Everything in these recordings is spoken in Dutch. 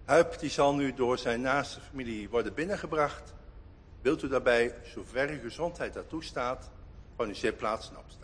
Huip die zal nu door zijn naaste familie worden binnengebracht. Wilt u daarbij, zover uw gezondheid dat toestaat, van uw zitplaats opstaan.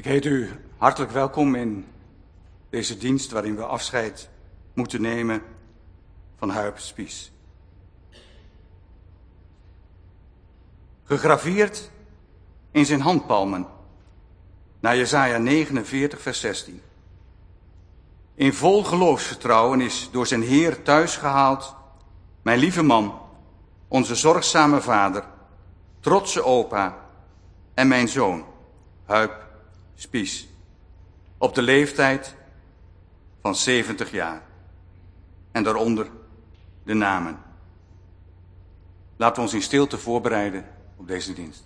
Ik heet u hartelijk welkom in deze dienst waarin we afscheid moeten nemen van Huip Spies. Gegraveerd in zijn handpalmen naar Jesaja 49 vers 16. In vol geloofsvertrouwen is door zijn Heer thuisgehaald mijn lieve man, onze zorgzame vader, trotse opa en mijn zoon, Huip Spies, op de leeftijd van 70 jaar. En daaronder de namen. Laten we ons in stilte voorbereiden op deze dienst.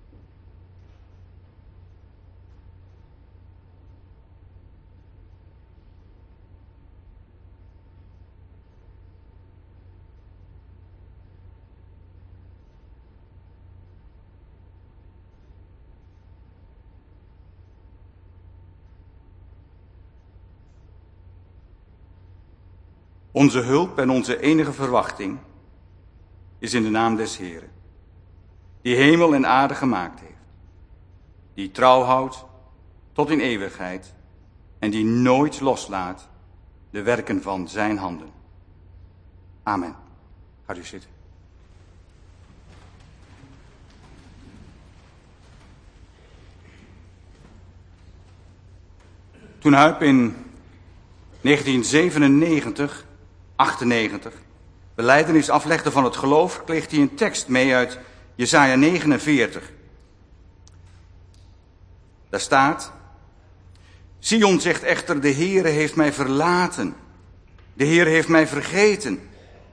Onze hulp en onze enige verwachting is in de naam des Heren, die hemel en aarde gemaakt heeft, die trouw houdt tot in eeuwigheid en die nooit loslaat de werken van zijn handen. Amen. Gaat u zitten. Toen Huip in 1997, 98, belijdenis aflegde van het geloof, kreeg hij een tekst mee uit Jesaja 49. Daar staat: Sion zegt echter, de Heere heeft mij verlaten. De Heere heeft mij vergeten.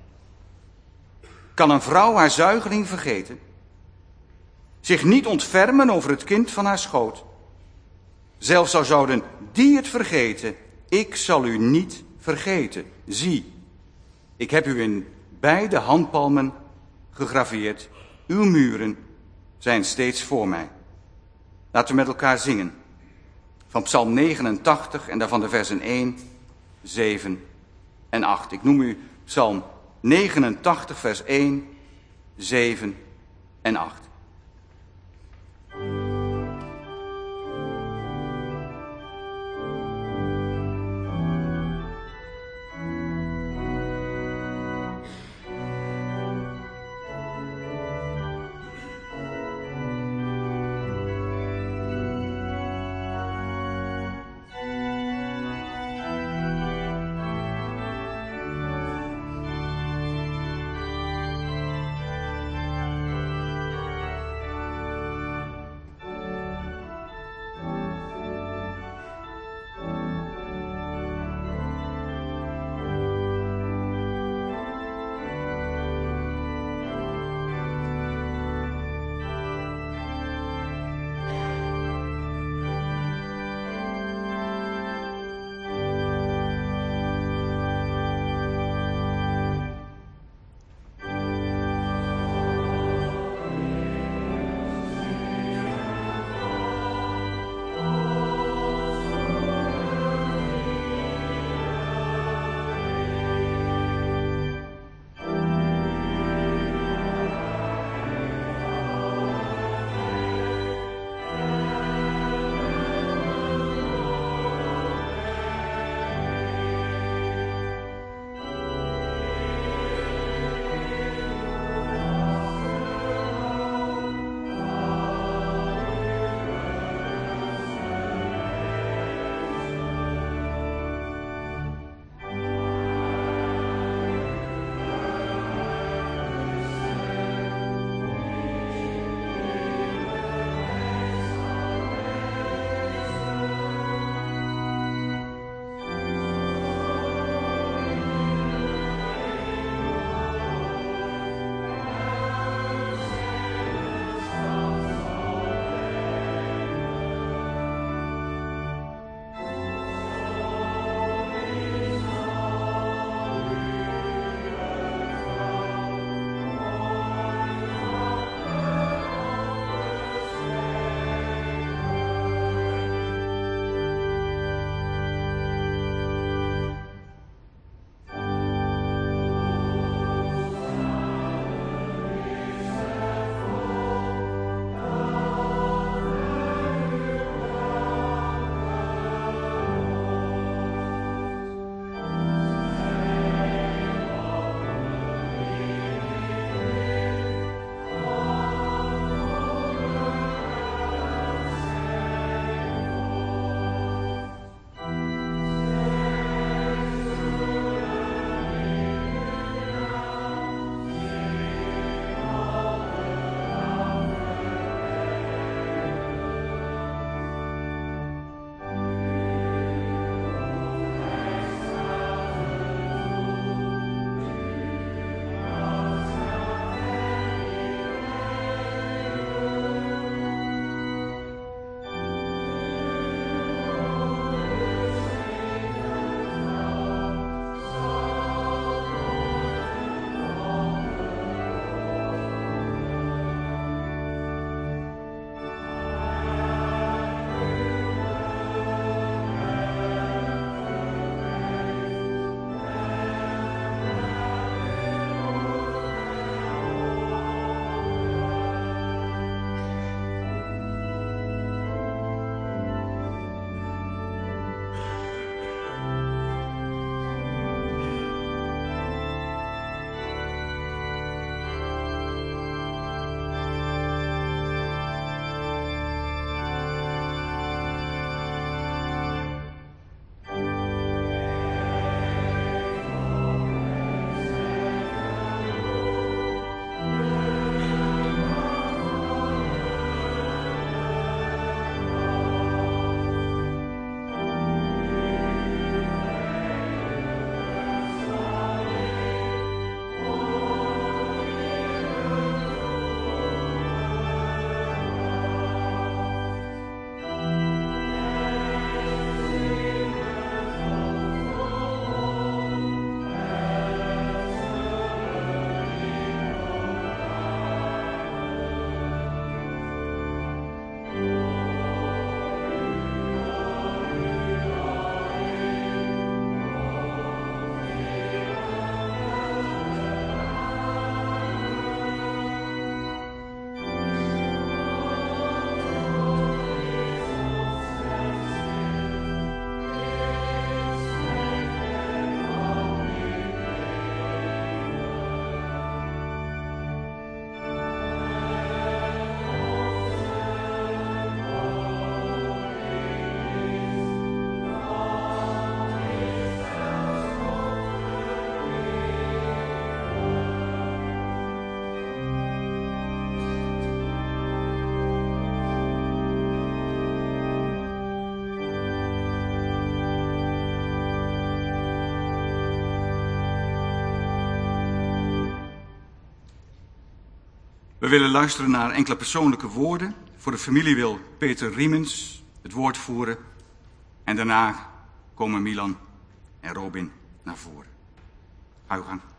Kan een vrouw haar zuigeling vergeten? Zich niet ontfermen over het kind van haar schoot? Zelfs al zouden die het vergeten, ik zal u niet vergeten. Zie, ik heb u in beide handpalmen gegraveerd. Uw muren zijn steeds voor mij. Laten we met elkaar zingen. Van Psalm 89 en daarvan de versen 1, 7 en 8. Ik noem u Psalm 89 vers 1, 7 en 8. We willen luisteren naar enkele persoonlijke woorden. Voor de familie wil Peter Riemens het woord voeren. En daarna komen Milan en Robin naar voren. Ga uw gang.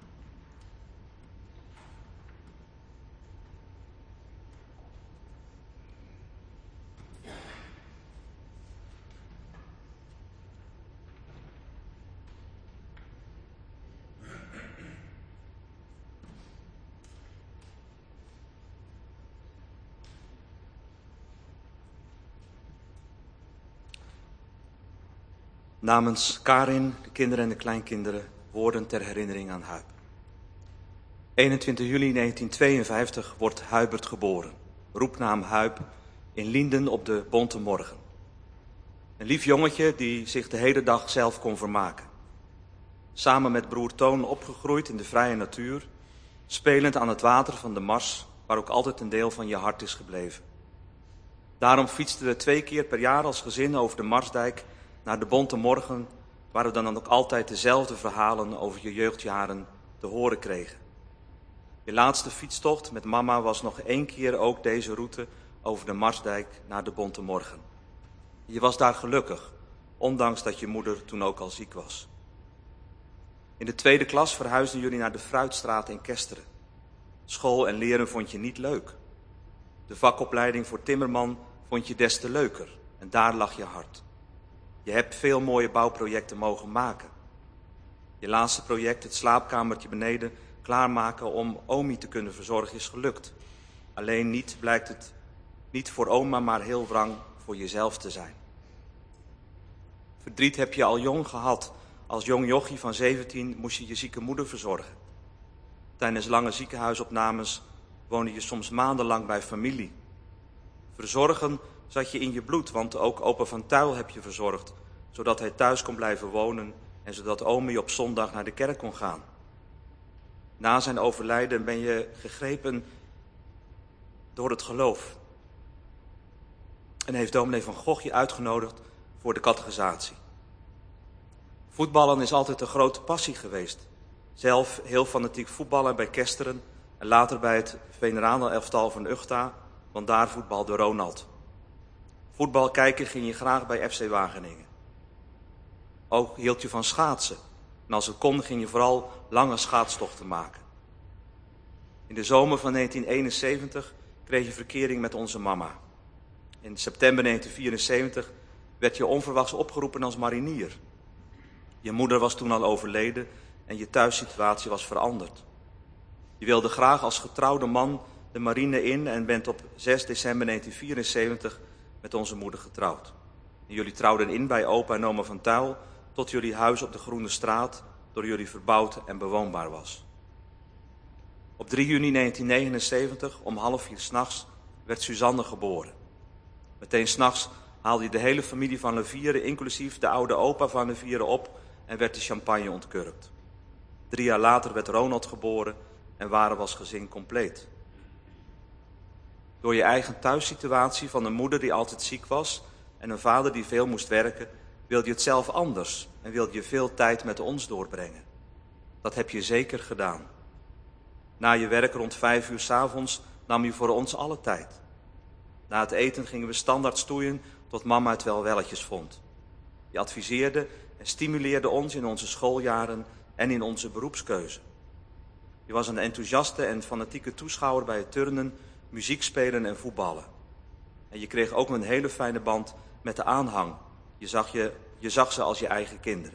Namens Karin, de kinderen en de kleinkinderen, woorden ter herinnering aan Huib. 21 juli 1952 wordt Huibert geboren. Roepnaam Huib, in Lienden op de Bonte Morgen. Een lief jongetje die zich de hele dag zelf kon vermaken. Samen met broer Toon opgegroeid in de vrije natuur, spelend aan het water van de Mars, waar ook altijd een deel van je hart is gebleven. Daarom fietsten we 2 keer per jaar als gezin over de Marsdijk naar de Bonte Morgen, waar we dan ook altijd dezelfde verhalen over je jeugdjaren te horen kregen. Je laatste fietstocht met mama was nog 1 keer ook deze route over de Marsdijk naar de Bonte Morgen. Je was daar gelukkig, ondanks dat je moeder toen ook al ziek was. In de 2e klas verhuisden jullie naar de Fruitstraat in Kesteren. School en leren vond je niet leuk. De vakopleiding voor timmerman vond je des te leuker en daar lag je hart. Je hebt veel mooie bouwprojecten mogen maken. Je laatste project, het slaapkamertje beneden, klaarmaken om Omi te kunnen verzorgen, is gelukt. Alleen blijkt het niet voor oma, maar heel wrang voor jezelf te zijn. Verdriet heb je al jong gehad. Als jong jochie van 17 moest je je zieke moeder verzorgen. Tijdens lange ziekenhuisopnames woonde je soms maandenlang bij familie. Verzorgen zat je in je bloed, want ook opa van Tuil heb je verzorgd, zodat hij thuis kon blijven wonen en zodat Omi op zondag naar de kerk kon gaan. Na zijn overlijden ben je gegrepen door het geloof. En heeft dominee van Gogh je uitgenodigd voor de catechisatie. Voetballen is altijd een grote passie geweest. Zelf heel fanatiek voetballen bij Kesteren en later bij het Veneralenelftal van Uchta, want daar voetbalde Ronald. Voetbal kijken ging je graag bij FC Wageningen. Ook hield je van schaatsen. En als het kon ging je vooral lange schaatstochten maken. In de zomer van 1971 kreeg je verkering met onze mama. In september 1974 werd je onverwachts opgeroepen als marinier. Je moeder was toen al overleden en je thuissituatie was veranderd. Je wilde graag als getrouwde man de marine in en bent op 6 december 1974 met onze moeder getrouwd. En jullie trouwden in bij opa en oma van Tuil tot jullie huis op de Groene Straat door jullie verbouwd en bewoonbaar was. Op 3 juni 1979 om 3:30 s'nachts werd Suzanne geboren. Meteen 's nachts haalde je de hele familie van Levieren, inclusief de oude opa van Levieren, op en werd de champagne ontkurkt. 3 jaar later werd Ronald geboren en waren we als gezin compleet. Door je eigen thuissituatie van een moeder die altijd ziek was en een vader die veel moest werken, wilde je het zelf anders en wilde je veel tijd met ons doorbrengen. Dat heb je zeker gedaan. Na je werk rond 5 uur 's avonds nam je voor ons alle tijd. Na het eten gingen we standaard stoeien tot mama het wel welletjes vond. Je adviseerde en stimuleerde ons in onze schooljaren en in onze beroepskeuze. Je was een enthousiaste en fanatieke toeschouwer bij het turnen, muziek spelen en voetballen. En je kreeg ook een hele fijne band met de aanhang. Je zag ze als je eigen kinderen.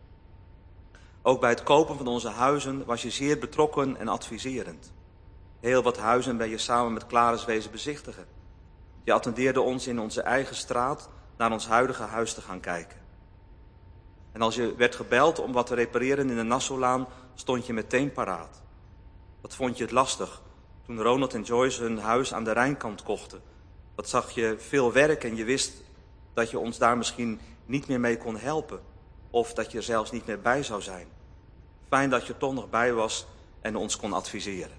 Ook bij het kopen van onze huizen was je zeer betrokken en adviserend. Heel wat huizen ben je samen met Claris wezen bezichtigen. Je attendeerde ons in onze eigen straat naar ons huidige huis te gaan kijken. En als je werd gebeld om wat te repareren in de Nassaulaan, stond je meteen paraat. Wat vond je het lastig toen Ronald en Joyce hun huis aan de Rijnkant kochten? Wat zag je veel werk en je wist dat je ons daar misschien niet meer mee kon helpen. Of dat je er zelfs niet meer bij zou zijn. Fijn dat je toch nog bij was en ons kon adviseren.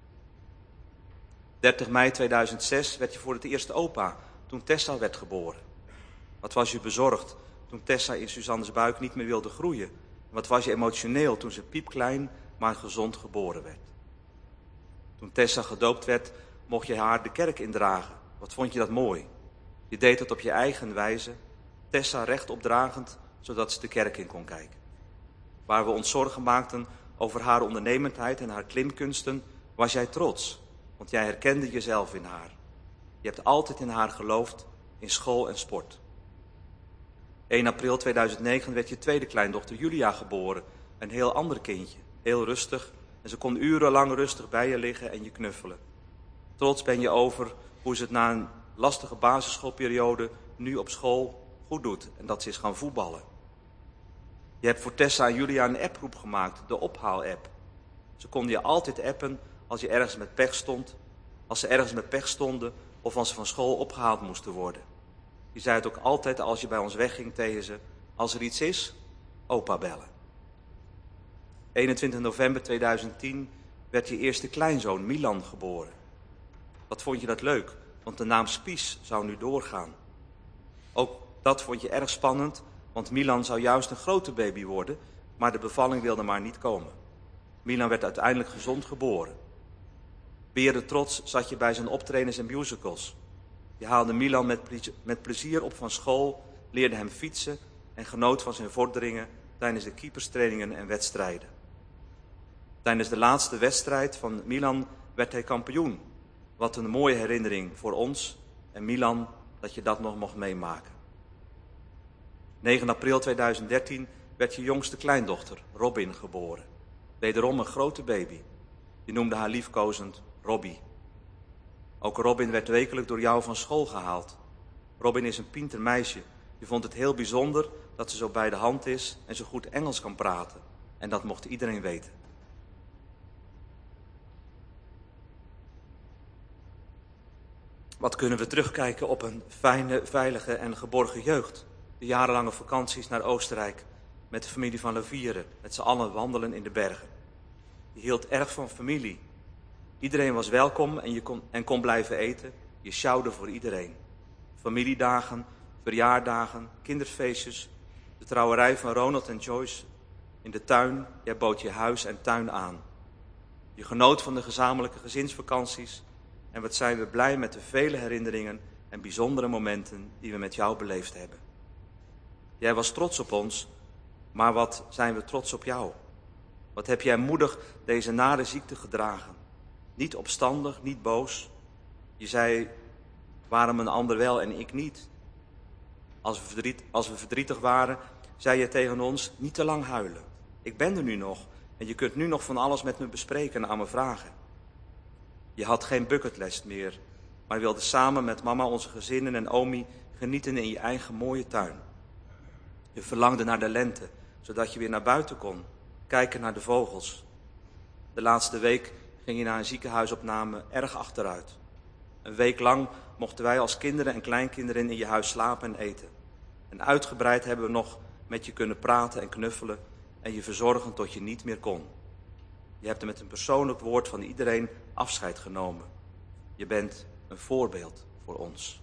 30 mei 2006 werd je voor het eerst opa, toen Tessa werd geboren. Wat was je bezorgd toen Tessa in Suzanne's buik niet meer wilde groeien? Wat was je emotioneel toen ze piepklein, maar gezond geboren werd? Toen Tessa gedoopt werd, mocht je haar de kerk indragen. Wat vond je dat mooi. Je deed het op je eigen wijze, Tessa rechtop dragend, zodat ze de kerk in kon kijken. Waar we ons zorgen maakten over haar ondernemendheid en haar klimkunsten, was jij trots, want jij herkende jezelf in haar. Je hebt altijd in haar geloofd, in school en sport. 1 april 2009 werd je tweede kleindochter Julia geboren. Een heel ander kindje, heel rustig. En ze kon urenlang rustig bij je liggen en je knuffelen. Trots ben je over hoe ze het na een lastige basisschoolperiode nu op school goed doet. En dat ze is gaan voetballen. Je hebt voor Tessa en Julia een approep gemaakt, de ophaal-app. Ze konden je altijd appen als je ergens met pech stond, als ze ergens met pech stonden of als ze van school opgehaald moesten worden. Je zei het ook altijd als je bij ons wegging tegen ze, als er iets is, opa bellen. 21 november 2010 werd je eerste kleinzoon Milan geboren. Wat vond je dat leuk, want de naam Spies zou nu doorgaan. Ook dat vond je erg spannend, want Milan zou juist een grote baby worden, maar de bevalling wilde maar niet komen. Milan werd uiteindelijk gezond geboren. Berentrots zat je bij zijn optredens en musicals. Je haalde Milan met plezier op van school, leerde hem fietsen en genoot van zijn vorderingen tijdens de keeperstrainingen en wedstrijden. Tijdens de laatste wedstrijd van Milan werd hij kampioen. Wat een mooie herinnering voor ons en Milan dat je dat nog mocht meemaken. 9 april 2013 werd je jongste kleindochter, Robin, geboren. Wederom een grote baby. Je noemde haar liefkozend Robbie. Ook Robin werd wekelijk door jou van school gehaald. Robin is een pinter meisje. Je vond het heel bijzonder dat ze zo bij de hand is en zo goed Engels kan praten. En dat mocht iedereen weten. Wat kunnen we terugkijken op een fijne, veilige en geborgen jeugd. De jarenlange vakanties naar Oostenrijk met de familie van Levieren, met z'n allen wandelen in de bergen. Je hield erg van familie. Iedereen was welkom en kon blijven eten. Je sjouwde voor iedereen. Familiedagen, verjaardagen, kinderfeestjes, de trouwerij van Ronald en Joyce. In de tuin, jij bood je huis en tuin aan. Je genoot van de gezamenlijke gezinsvakanties. En wat zijn we blij met de vele herinneringen en bijzondere momenten die we met jou beleefd hebben. Jij was trots op ons, maar wat zijn we trots op jou. Wat heb jij moedig deze nare ziekte gedragen. Niet opstandig, niet boos. Je zei, waarom een ander wel en ik niet? Als we verdrietig waren, zei je tegen ons, niet te lang huilen. Ik ben er nu nog en je kunt nu nog van alles met me bespreken en aan me vragen. Je had geen bucketlist meer, maar wilde samen met mama, onze gezinnen en omi genieten in je eigen mooie tuin. Je verlangde naar de lente, zodat je weer naar buiten kon, kijken naar de vogels. De laatste week ging je na een ziekenhuisopname erg achteruit. Een week lang mochten wij als kinderen en kleinkinderen in je huis slapen en eten. En uitgebreid hebben we nog met je kunnen praten en knuffelen en je verzorgen tot je niet meer kon. Je hebt er met een persoonlijk woord van iedereen afscheid genomen. Je bent een voorbeeld voor ons.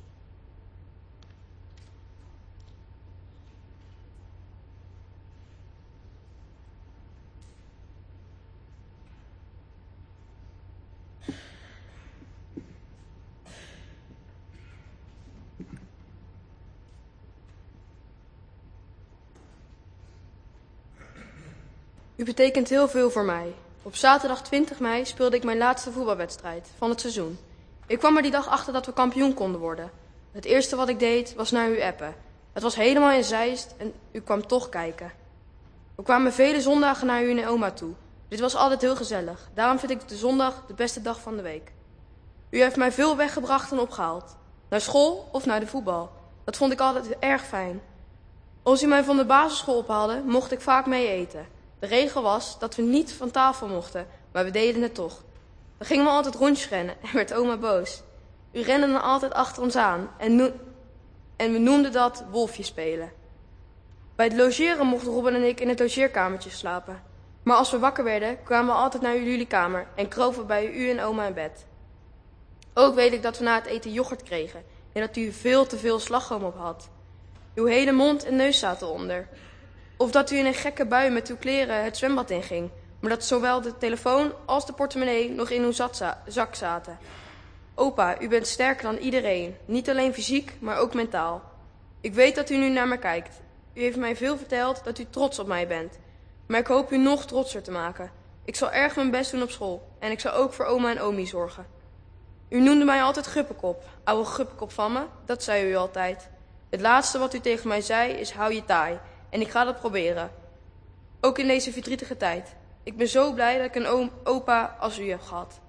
U betekent heel veel voor mij. Op zaterdag 20 mei speelde ik mijn laatste voetbalwedstrijd van het seizoen. Ik kwam er die dag achter dat we kampioen konden worden. Het eerste wat ik deed was naar u appen. Het was helemaal in Zeist en u kwam toch kijken. We kwamen vele zondagen naar u en oma toe. Dit was altijd heel gezellig. Daarom vind ik de zondag de beste dag van de week. U heeft mij veel weggebracht en opgehaald. Naar school of naar de voetbal. Dat vond ik altijd erg fijn. Als u mij van de basisschool ophaalde, mocht ik vaak mee eten. De regel was dat we niet van tafel mochten, maar we deden het toch. Dan gingen we altijd rondjes rennen en werd oma boos. U rende dan altijd achter ons aan en we noemden dat wolfje spelen. Bij het logeren mochten Robin en ik in het logeerkamertje slapen. Maar als we wakker werden, kwamen we altijd naar jullie kamer en kropen bij u en oma in bed. Ook weet ik dat we na het eten yoghurt kregen en dat u veel te veel slagroom op had. Uw hele mond en neus zaten onder. Of dat u in een gekke bui met uw kleren het zwembad inging, maar dat zowel de telefoon als de portemonnee nog in uw zak zaten. Opa, u bent sterker dan iedereen. Niet alleen fysiek, maar ook mentaal. Ik weet dat u nu naar me kijkt. U heeft mij veel verteld dat u trots op mij bent. Maar ik hoop u nog trotser te maken. Ik zal erg mijn best doen op school. En ik zal ook voor oma en omi zorgen. U noemde mij altijd Guppenkop. Oude Guppenkop van me, dat zei u altijd. Het laatste wat u tegen mij zei is hou je taai. En ik ga dat proberen. Ook in deze verdrietige tijd. Ik ben zo blij dat ik een opa als u heb gehad.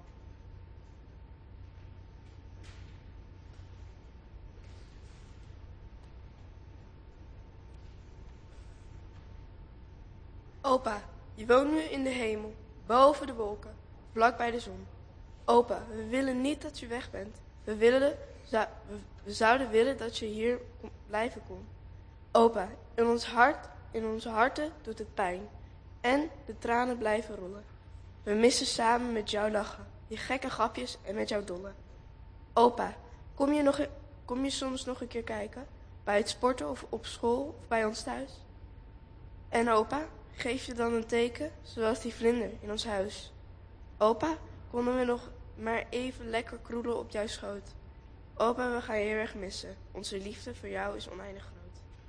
Opa, je woont nu in de hemel, boven de wolken, vlak bij de zon. Opa, we willen niet dat u weg bent. We zouden willen dat je hier blijven kon. Opa, in onze harten doet het pijn. En de tranen blijven rollen. We missen samen met jou lachen, je gekke grapjes en met jou dollen. Opa, kom je soms nog een keer kijken? Bij het sporten of op school of bij ons thuis? En opa, geef je dan een teken, zoals die vlinder in ons huis? Opa, konden we nog maar even lekker kroelen op jouw schoot? Opa, we gaan je heel erg missen. Onze liefde voor jou is oneindig groot.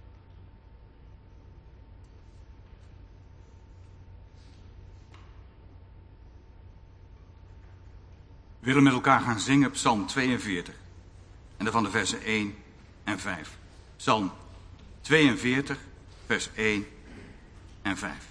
We willen met elkaar gaan zingen Psalm 42. En daarvan de versen 1 en 5. Psalm 42, vers 1 en 5.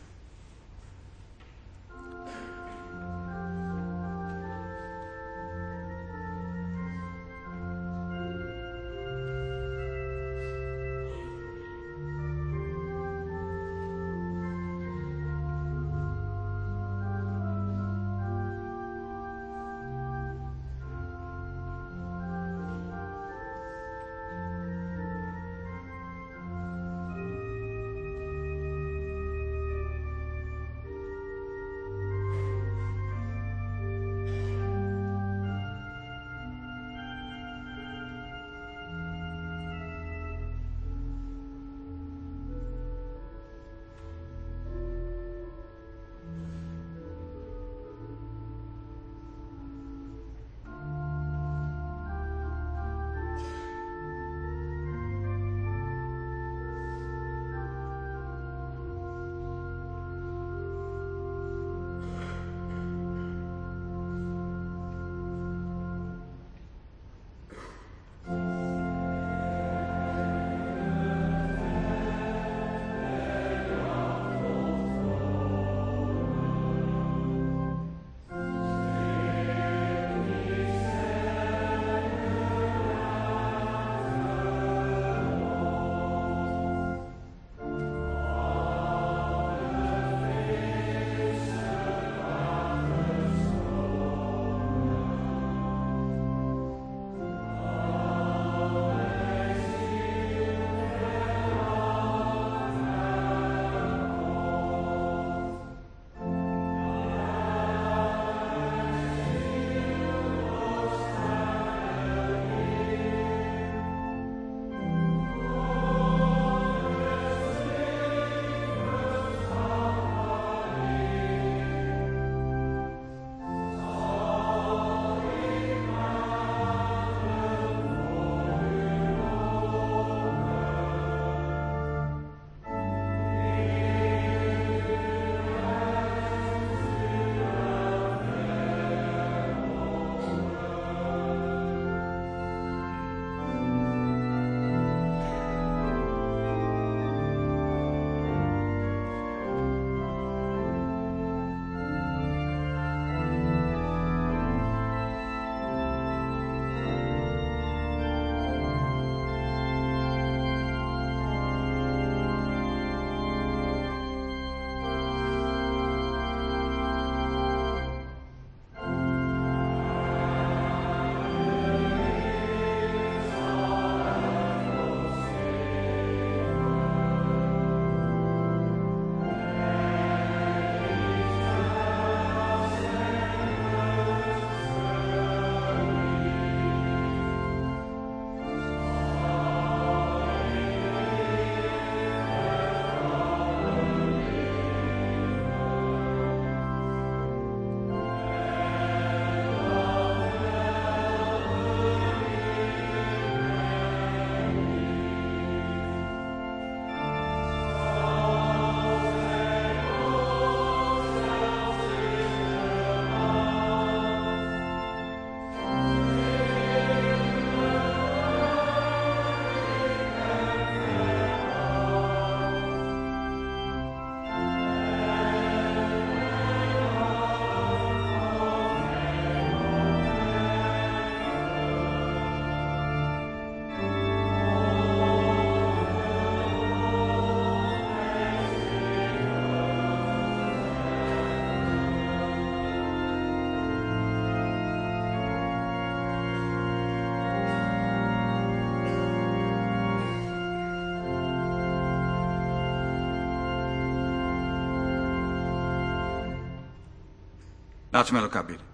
Laten we met elkaar bidden.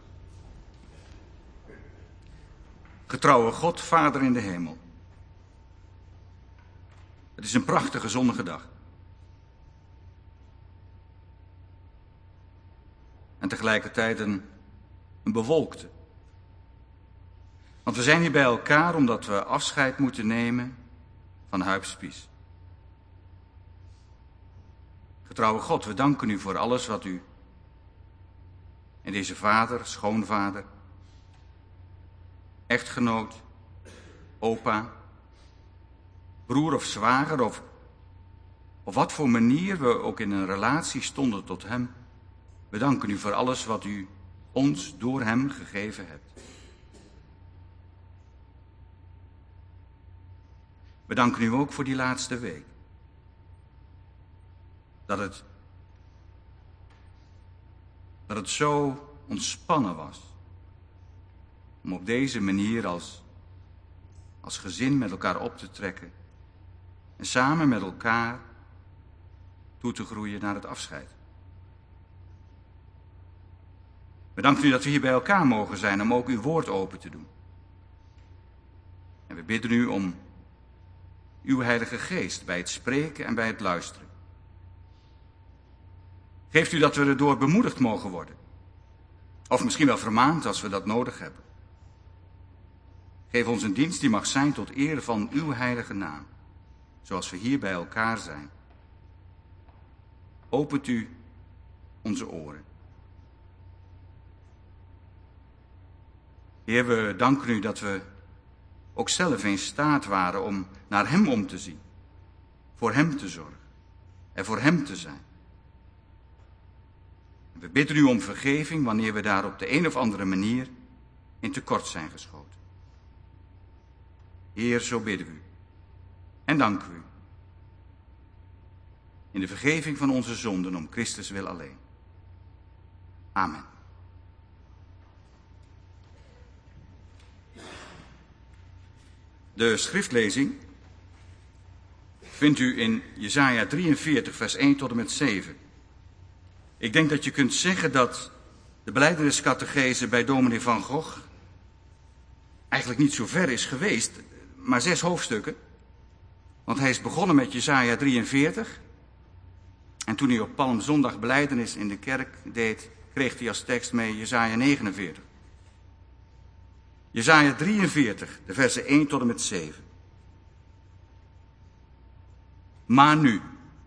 Getrouwe God, Vader in de hemel. Het is een prachtige zonnige dag. En tegelijkertijd een bewolkte. Want we zijn hier bij elkaar omdat we afscheid moeten nemen van Huib Spies. Getrouwe God, we danken u voor alles wat u en deze vader, schoonvader, echtgenoot, opa, broer of zwager of op wat voor manier we ook in een relatie stonden tot hem. We danken u voor alles wat u ons door hem gegeven hebt. We danken u ook voor die laatste week. Dat het zo ontspannen was. Om op deze manier als gezin met elkaar op te trekken. En samen met elkaar toe te groeien naar het afscheid. We danken u dat we hier bij elkaar mogen zijn om ook uw woord open te doen. En we bidden u om uw Heilige Geest bij het spreken en bij het luisteren. Geeft u dat we erdoor bemoedigd mogen worden. Of misschien wel vermaand als we dat nodig hebben. Geef ons een dienst die mag zijn tot eer van uw heilige naam. Zoals we hier bij elkaar zijn. Opent u onze oren. Heer, we danken u dat we ook zelf in staat waren om naar hem om te zien. Voor hem te zorgen. En voor hem te zijn. We bidden u om vergeving wanneer we daar op de een of andere manier in tekort zijn geschoten. Heer, zo bidden we u. En danken we u. In de vergeving van onze zonden om Christus wil alleen. Amen. De schriftlezing vindt u in Jesaja 43 vers 1 tot en met 7. Ik denk dat je kunt zeggen dat de belijdeniscatechese bij dominee Van Gogh eigenlijk niet zo ver is geweest, maar 6 hoofdstukken. Want hij is begonnen met Jesaja 43. En toen hij op Palmzondag belijdenis in de kerk deed, kreeg hij als tekst mee Jesaja 49. Jesaja 43, de versen 1 tot en met 7. Maar nu,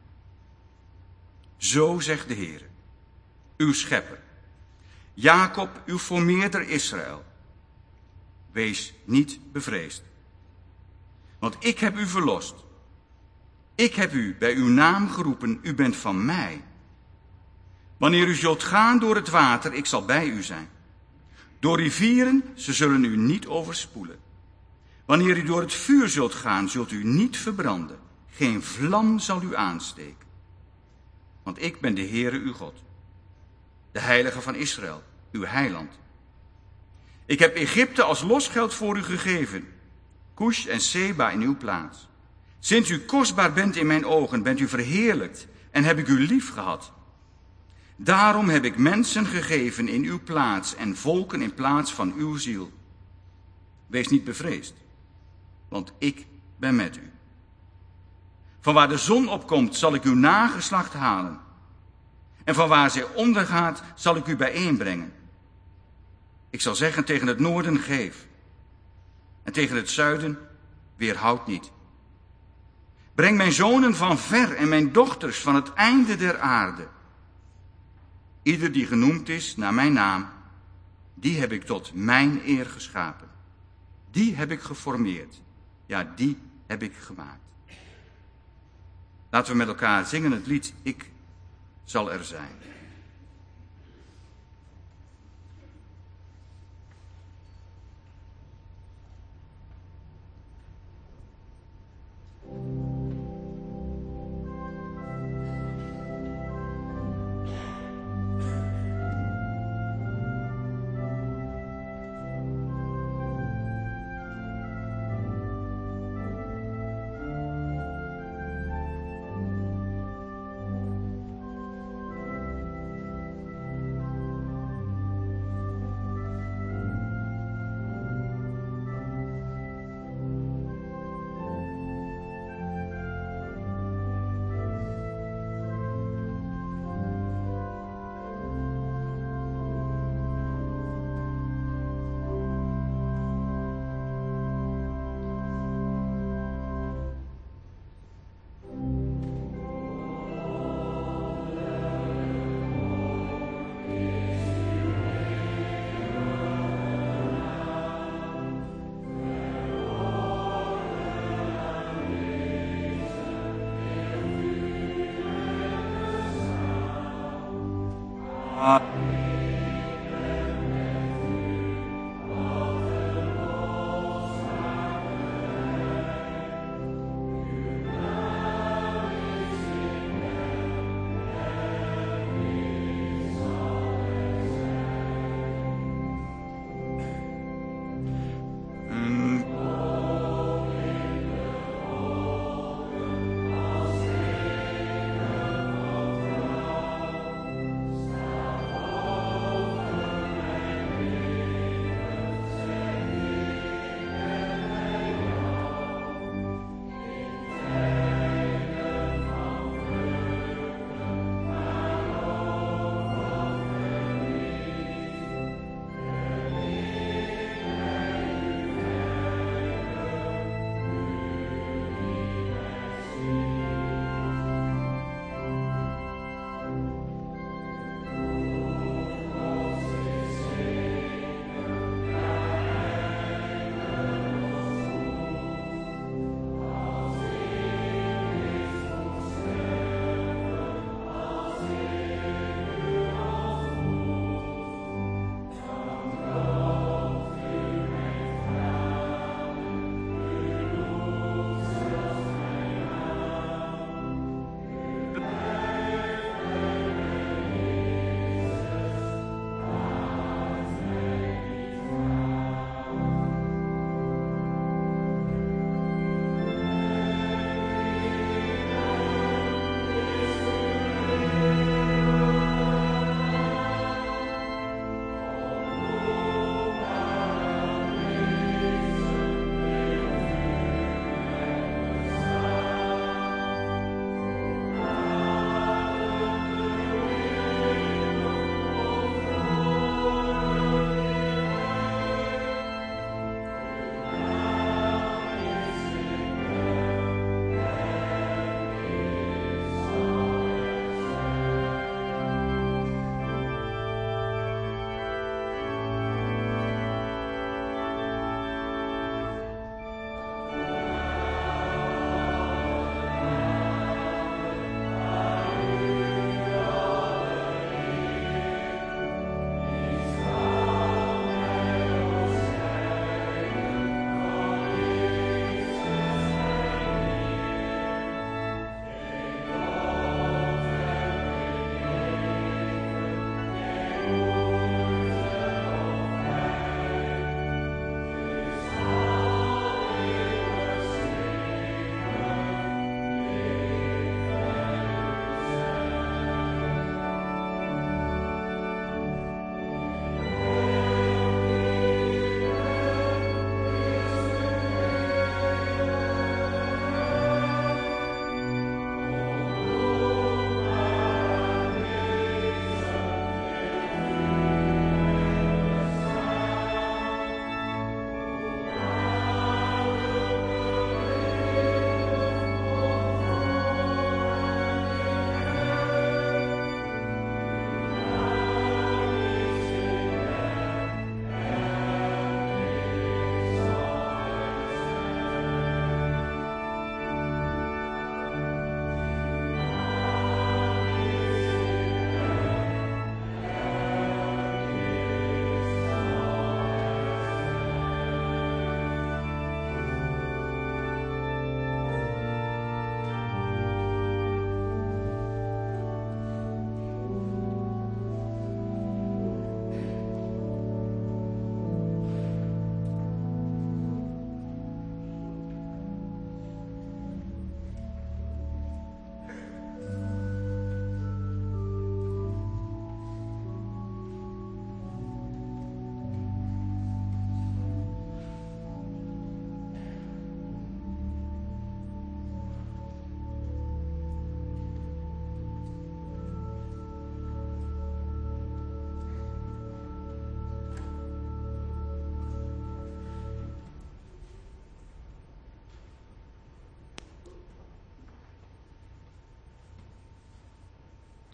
zo zegt de Heer, uw schepper, Jacob, uw formeerder Israël, wees niet bevreesd. Want ik heb u verlost. Ik heb u bij uw naam geroepen, u bent van mij. Wanneer u zult gaan door het water, ik zal bij u zijn. Door rivieren, ze zullen u niet overspoelen. Wanneer u door het vuur zult gaan, zult u niet verbranden. Geen vlam zal u aansteken. Want ik ben de Heere uw God, de Heilige van Israël, uw heiland. Ik heb Egypte als losgeld voor u gegeven, Cush en Seba in uw plaats. Sinds u kostbaar bent in mijn ogen, bent u verheerlijkt en heb ik u lief gehad. Daarom heb ik mensen gegeven in uw plaats en volken in plaats van uw ziel. Wees niet bevreesd, want ik ben met u. Van waar de zon opkomt, zal ik uw nageslacht halen. En van waar zij ondergaat, zal ik u bijeenbrengen. Ik zal zeggen tegen het noorden, geef. En tegen het zuiden, weerhoud niet. Breng mijn zonen van ver en mijn dochters van het einde der aarde. Ieder die genoemd is naar mijn naam, die heb ik tot mijn eer geschapen. Die heb ik geformeerd. Ja, die heb ik gemaakt. Laten we met elkaar zingen het lied Ik zal er zijn.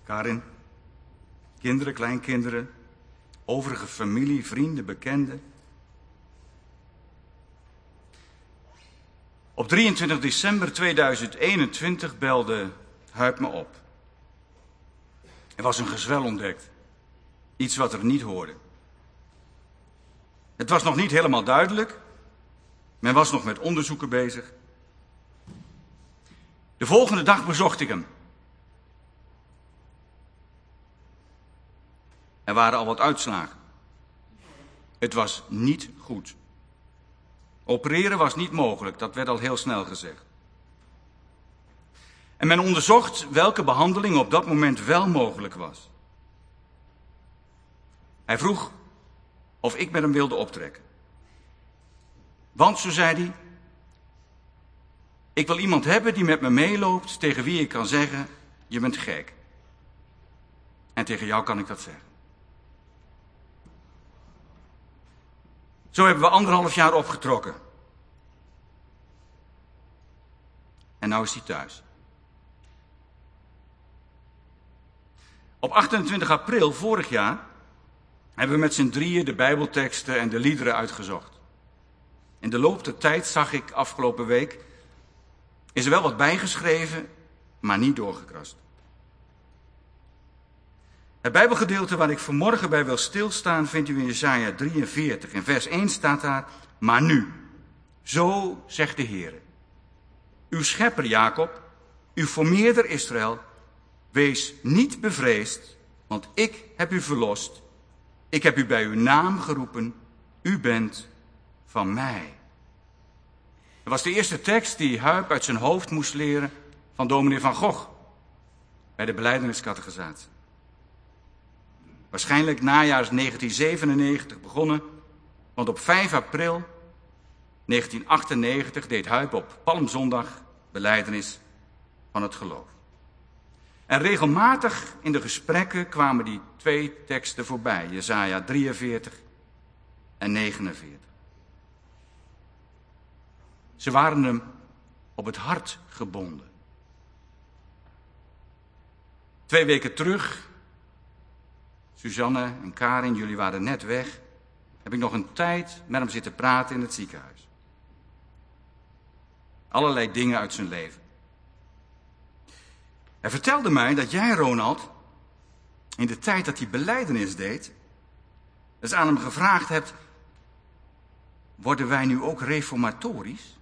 Karin, kinderen, kleinkinderen, overige familie, vrienden, bekenden. Op 23 december 2021 belde Huib me op. Er was een gezwel ontdekt. Iets wat er niet hoorde. Het was nog niet helemaal duidelijk. Men was nog met onderzoeken bezig. De volgende dag bezocht ik hem. Er waren al wat uitslagen. Het was niet goed. Opereren was niet mogelijk, dat werd al heel snel gezegd. En men onderzocht welke behandeling op dat moment wel mogelijk was. Hij vroeg of ik met hem wilde optrekken. Want, zo zei hij, ik wil iemand hebben die met me meeloopt, tegen wie ik kan zeggen, je bent gek. En tegen jou kan ik dat zeggen. Zo hebben we 1,5 jaar opgetrokken. En nou is hij thuis. Op 28 april vorig jaar hebben we met z'n drieën de Bijbelteksten en de liederen uitgezocht. In de loop der tijd zag ik afgelopen week, is er wel wat bijgeschreven, maar niet doorgekrast. Het Bijbelgedeelte waar ik vanmorgen bij wil stilstaan vindt u in Jesaja 43. In vers 1 staat daar, maar nu, zo zegt de Heer. Uw schepper Jacob, uw vermeerder Israël, wees niet bevreesd, want ik heb u verlost. Ik heb u bij uw naam geroepen, u bent van mij. Dat was de eerste tekst die Huib uit zijn hoofd moest leren van dominee Van Gogh bij de belijdeniscatechisatie. Waarschijnlijk najaars 1997 begonnen, want op 5 april 1998 deed Huib op Palmzondag belijdenis van het geloof. En regelmatig in de gesprekken kwamen die 2 teksten voorbij, Jesaja 43 en 49. Ze waren hem op het hart gebonden. 2 weken terug, Suzanne en Karin, jullie waren net weg, heb ik nog een tijd met hem zitten praten in het ziekenhuis. Allerlei dingen uit zijn leven. Hij vertelde mij dat jij, Ronald, in de tijd dat hij belijdenis deed, dus aan hem gevraagd hebt, worden wij nu ook reformatorisch?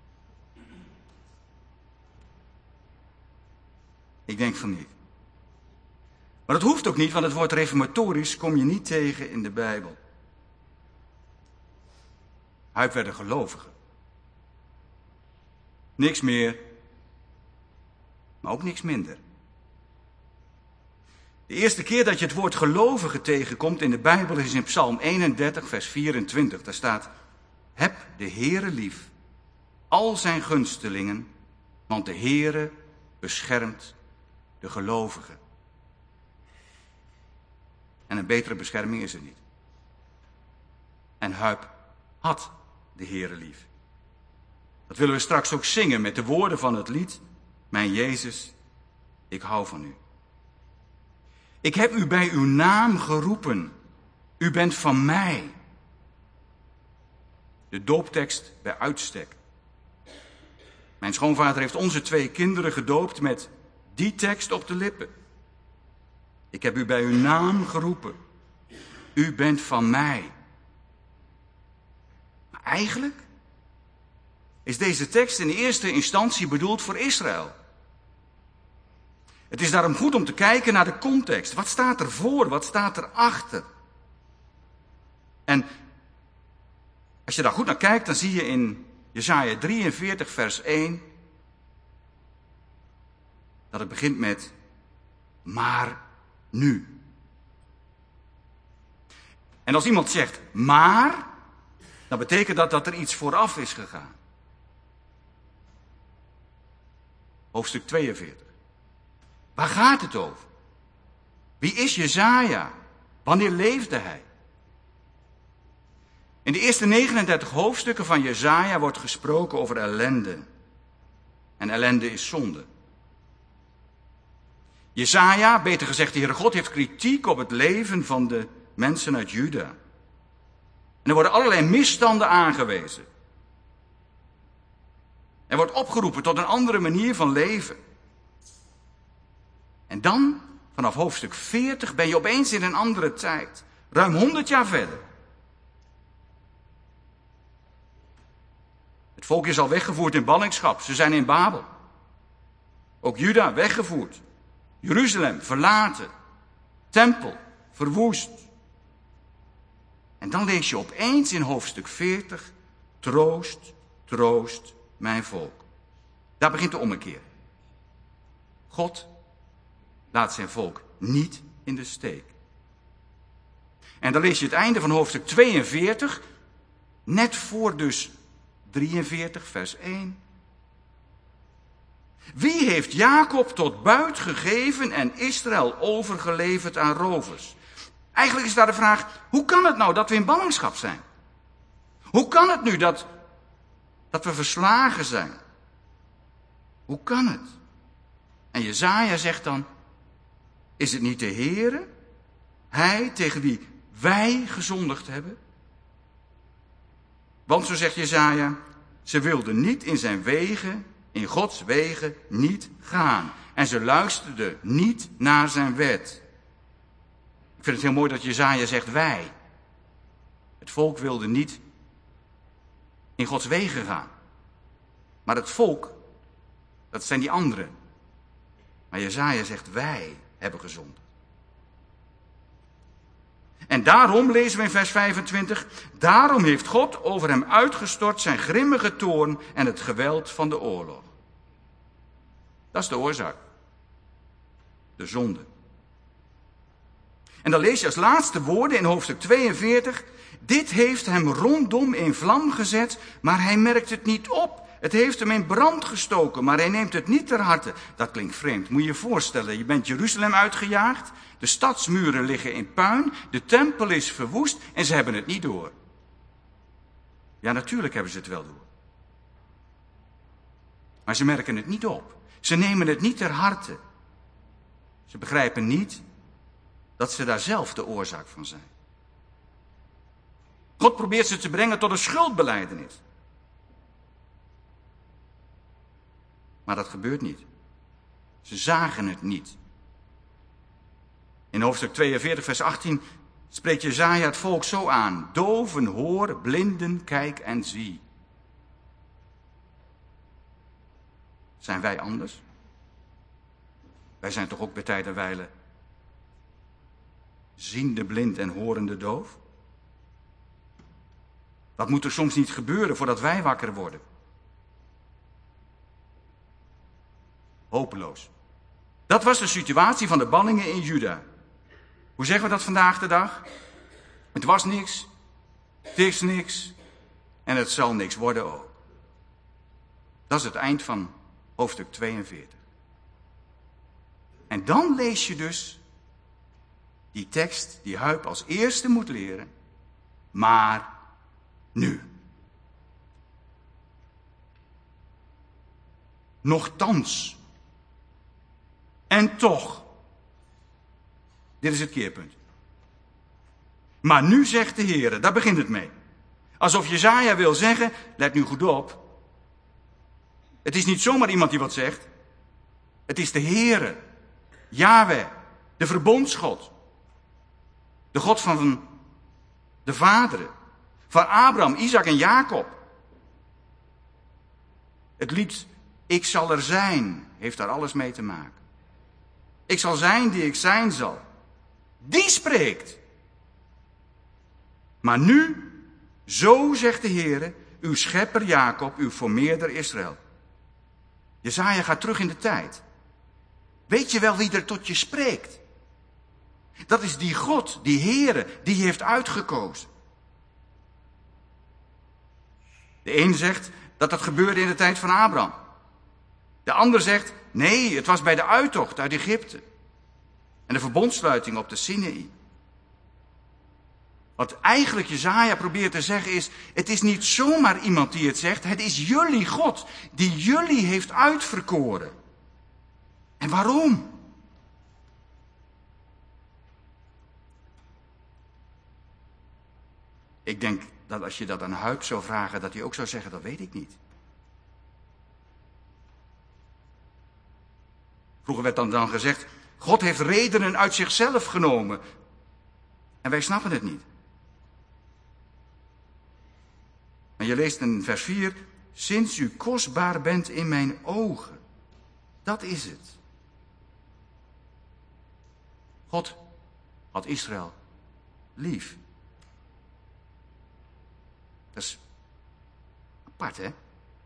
Ik denk van niet. Maar dat hoeft ook niet, want het woord reformatorisch kom je niet tegen in de Bijbel. Huib werd een gelovige. Niks meer, maar ook niks minder. De eerste keer dat je het woord gelovige tegenkomt in de Bijbel is in Psalm 31, vers 24. Daar staat, heb de Heere lief, al zijn gunstelingen, want de Heere beschermt de gelovigen. En een betere bescherming is er niet. En Huib had de Heere lief. Dat willen we straks ook zingen met de woorden van het lied, mijn Jezus, ik hou van u. Ik heb u bij uw naam geroepen. U bent van mij. De dooptekst bij uitstek. Mijn schoonvader heeft onze 2 kinderen gedoopt met die tekst op de lippen. Ik heb u bij uw naam geroepen. U bent van mij. Maar eigenlijk is deze tekst in eerste instantie bedoeld voor Israël. Het is daarom goed om te kijken naar de context. Wat staat er voor? Wat staat er achter? En als je daar goed naar kijkt, dan zie je in Jesaja 43 vers 1 dat het begint met maar nu. En als iemand zegt maar, dan betekent dat dat er iets vooraf is gegaan. Hoofdstuk 42. Waar gaat het over? Wie is Jesaja? Wanneer leefde hij? In de eerste 39 hoofdstukken van Jesaja wordt gesproken over ellende. En ellende is zonde. Jesaja, beter gezegd de Heere God, heeft kritiek op het leven van de mensen uit Juda. En er worden allerlei misstanden aangewezen. Er wordt opgeroepen tot een andere manier van leven. En dan, vanaf hoofdstuk 40, ben je opeens in een andere tijd. Ruim 100 jaar verder. Het volk is al weggevoerd in ballingschap. Ze zijn in Babel. Ook Juda weggevoerd. Jeruzalem verlaten. Tempel verwoest. En dan lees je opeens in hoofdstuk 40. Troost, troost mijn volk. Daar begint de ommekeer. God laat zijn volk niet in de steek. En dan lees je het einde van hoofdstuk 42. Net voor dus 43 vers 1. Wie heeft Jacob tot buit gegeven en Israël overgeleverd aan rovers? Eigenlijk is daar de vraag, hoe kan het nou dat we in ballingschap zijn? Hoe kan het nu dat we verslagen zijn? Hoe kan het? En Jesaja zegt dan, is het niet de Heere, hij tegen wie wij gezondigd hebben? Want zo zegt Jesaja, ze wilden niet in zijn wegen, in Gods wegen niet gaan. En ze luisterden niet naar zijn wet. Ik vind het heel mooi dat Jesaja zegt wij. Het volk wilde niet in Gods wegen gaan. Maar het volk, dat zijn die anderen. Maar Jesaja zegt wij hebben gezondigd. En daarom, lezen we in vers 25, daarom heeft God over hem uitgestort zijn grimmige toorn en het geweld van de oorlog. Dat is de oorzaak. De zonde. En dan lees je als laatste woorden in hoofdstuk 42, dit heeft hem rondom in vlam gezet, maar hij merkt het niet op. Het heeft hem in brand gestoken, maar hij neemt het niet ter harte. Dat klinkt vreemd. Moet je je voorstellen, je bent Jeruzalem uitgejaagd. De stadsmuren liggen in puin. De tempel is verwoest en ze hebben het niet door. Ja, natuurlijk hebben ze het wel door. Maar ze merken het niet op. Ze nemen het niet ter harte. Ze begrijpen niet dat ze daar zelf de oorzaak van zijn. God probeert ze te brengen tot een schuldbelijdenis. Maar dat gebeurt niet. Ze zagen het niet. In hoofdstuk 42, vers 18 spreekt Jesaja het volk zo aan. Doven hoor, blinden kijk en zie. Zijn wij anders? Wij zijn toch ook bij tijd en wijle ziende blind en horende doof? Wat moet er soms niet gebeuren voordat wij wakker worden? Hopeloos. Dat was de situatie van de ballingen in Juda. Hoe zeggen we dat vandaag de dag? Het was niks, het is niks en het zal niks worden ook. Dat is het eind van hoofdstuk 42. En dan lees je dus die tekst die Huip als eerste moet leren. Maar nu. Nochtans. En toch. Dit is het keerpunt. Maar nu zegt de Heere, daar begint het mee. Alsof Jesaja wil zeggen, let nu goed op. Het is niet zomaar iemand die wat zegt. Het is de Heere, Yahweh, de verbondsgod. De God van de vaderen. Van Abraham, Isaac en Jacob. Het lied Ik zal er zijn, heeft daar alles mee te maken. Ik zal zijn die ik zijn zal. Die spreekt. Maar nu, zo zegt de Heere, uw schepper Jacob, uw formeerder Israël. Jesaja gaat terug in de tijd. Weet je wel wie er tot je spreekt? Dat is die God, die Heere, die je heeft uitgekozen. De een zegt dat dat gebeurde in de tijd van Abraham. De ander zegt, nee, het was bij de uittocht uit Egypte. En de verbondsluiting op de Sinaï. Wat eigenlijk Jesaja probeert te zeggen is, het is niet zomaar iemand die het zegt, het is jullie God, die jullie heeft uitverkoren. En waarom? Ik denk dat als je dat aan Huib zou vragen, dat hij ook zou zeggen, dat weet ik niet. Vroeger werd dan gezegd, God heeft redenen uit zichzelf genomen. En wij snappen het niet. En je leest in vers 4, sinds u kostbaar bent in mijn ogen. Dat is het. God had Israël lief. Dat is apart, hè?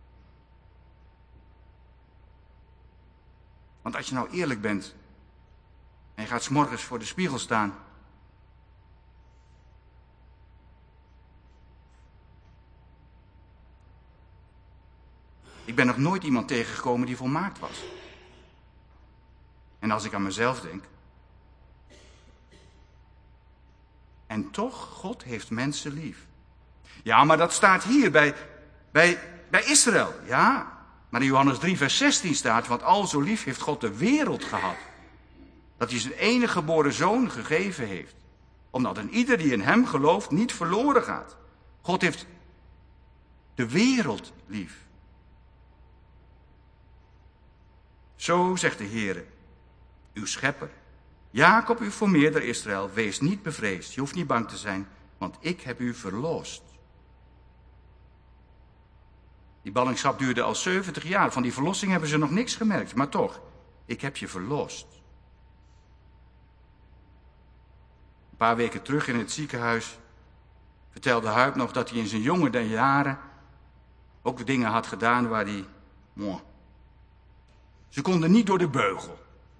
Want als je nou eerlijk bent en je gaat 's morgens voor de spiegel staan. Ik ben nog nooit iemand tegengekomen die volmaakt was. En als ik aan mezelf denk. En toch, God heeft mensen lief. Ja, maar dat staat hier bij Israël. Ja, maar in Johannes 3 vers 16 staat, want al zo lief heeft God de wereld gehad. Dat hij zijn enige geboren zoon gegeven heeft. Omdat een ieder die in hem gelooft niet verloren gaat. God heeft de wereld lief. Zo zegt de Heere, uw schepper. Jacob, uw vermeerder Israël, wees niet bevreesd. Je hoeft niet bang te zijn, want ik heb u verlost. Die ballingschap duurde al 70 jaar. Van die verlossing hebben ze nog niks gemerkt. Maar toch, ik heb je verlost. Een paar weken terug in het ziekenhuis vertelde Huib nog dat hij in zijn jonge jaren ook dingen had gedaan waar hij... Ze konden niet door de beugel.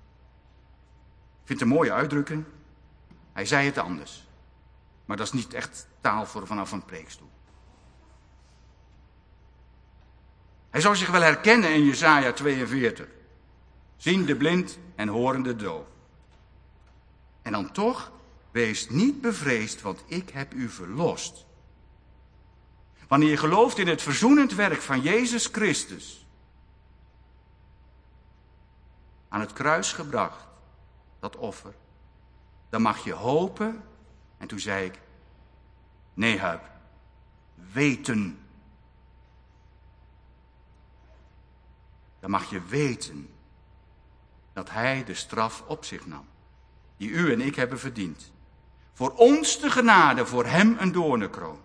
Ik vind het een mooie uitdrukking. Hij zei het anders. Maar dat is niet echt taal voor vanaf een preekstoel. Hij zou zich wel herkennen in Jesaja 42. Ziende blind en horende doof. En dan toch, wees niet bevreesd, want ik heb u verlost. Wanneer je gelooft in het verzoenend werk van Jezus Christus. Aan het kruis gebracht, dat offer. Dan mag je hopen. En toen zei ik, nee Huib, weten. Dan mag je weten dat hij de straf op zich nam. Die u en ik hebben verdiend. Voor ons de genade, voor hem een doornenkroon.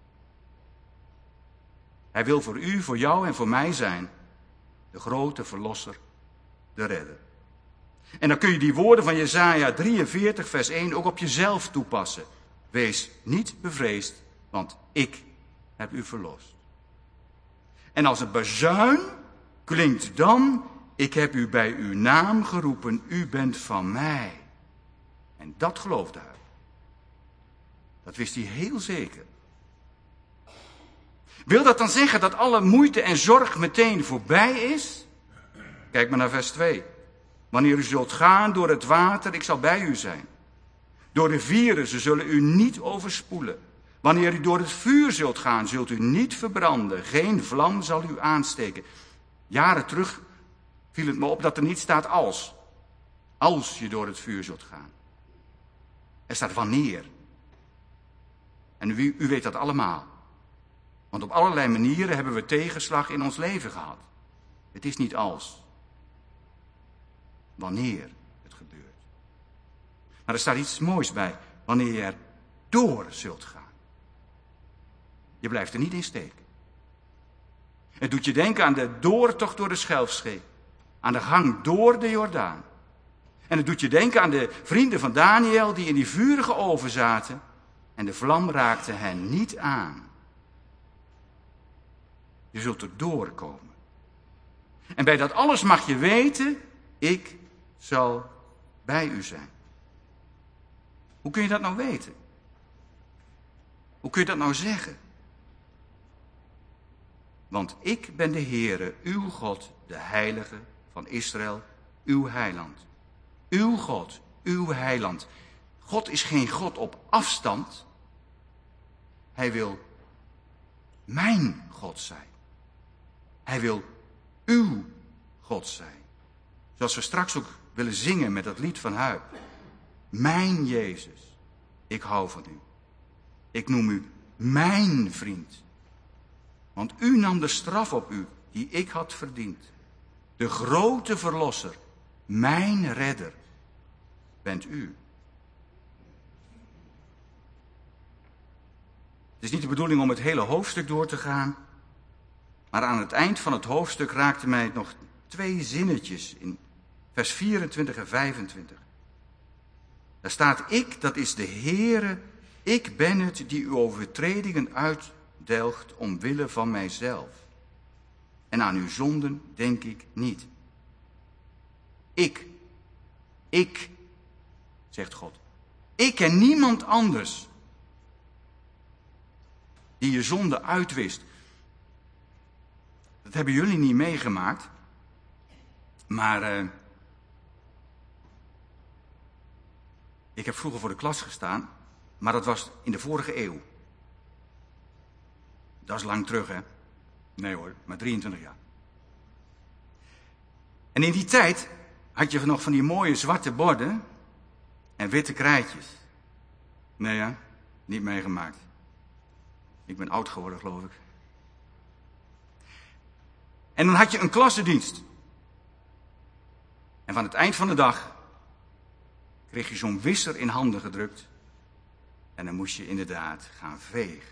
Hij wil voor u, voor jou en voor mij zijn. De grote verlosser, de redder. En dan kun je die woorden van Jesaja 43 vers 1 ook op jezelf toepassen. Wees niet bevreesd, want ik heb u verlost. En als een bazuin klinkt dan, ik heb u bij uw naam geroepen, u bent van mij. En dat geloofde hij. Dat wist hij heel zeker. Wil dat dan zeggen dat alle moeite en zorg meteen voorbij is? Kijk maar naar vers 2. Wanneer u zult gaan door het water, ik zal bij u zijn. Door rivieren, ze zullen u niet overspoelen. Wanneer u door het vuur zult gaan, zult u niet verbranden. Geen vlam zal u aansteken. Jaren terug viel het me op dat er niet staat als. Als je door het vuur zult gaan. Er staat wanneer. En u weet dat allemaal. Want op allerlei manieren hebben we tegenslag in ons leven gehad. Het is niet als. Wanneer het gebeurt. Maar er staat iets moois bij. Wanneer je er door zult gaan. Je blijft er niet in steken. Het doet je denken aan de doortocht door de Schelfschee. Aan de gang door de Jordaan. En het doet je denken aan de vrienden van Daniel die in die vurige oven zaten. En de vlam raakte hen niet aan. Je zult er doorkomen. En bij dat alles mag je weten, ik zal bij u zijn. Hoe kun je dat nou weten? Hoe kun je dat nou zeggen? Want ik ben de Heere, uw God, de Heilige van Israël, uw heiland. Uw God, uw heiland. God is geen God op afstand. Hij wil mijn God zijn. Hij wil uw God zijn. Zoals we straks ook willen zingen met dat lied van Huib. Mijn Jezus, ik hou van u. Ik noem u mijn vriend. Want u nam de straf op u die ik had verdiend. De grote verlosser, mijn redder, bent u. Het is niet de bedoeling om het hele hoofdstuk door te gaan. Maar aan het eind van het hoofdstuk raakten mij nog 2 zinnetjes in vers 24 en 25. Daar staat: ik, dat is de Heere, ik ben het die uw overtredingen uitdelgt omwille van mijzelf. En aan uw zonden denk ik niet. Ik, zegt God. Ik en niemand anders die je zonde uitwist. Dat hebben jullie niet meegemaakt. Maar ik heb vroeger voor de klas gestaan. Maar dat was in de vorige eeuw. Dat is lang terug, hè? Nee hoor, maar 23 jaar. En in die tijd had je nog van die mooie zwarte borden en witte krijtjes. Nee hè, niet meegemaakt. Ik ben oud geworden, geloof ik. En dan had je een klassendienst. En van het eind van de dag kreeg je zo'n wisser in handen gedrukt. En dan moest je inderdaad gaan vegen.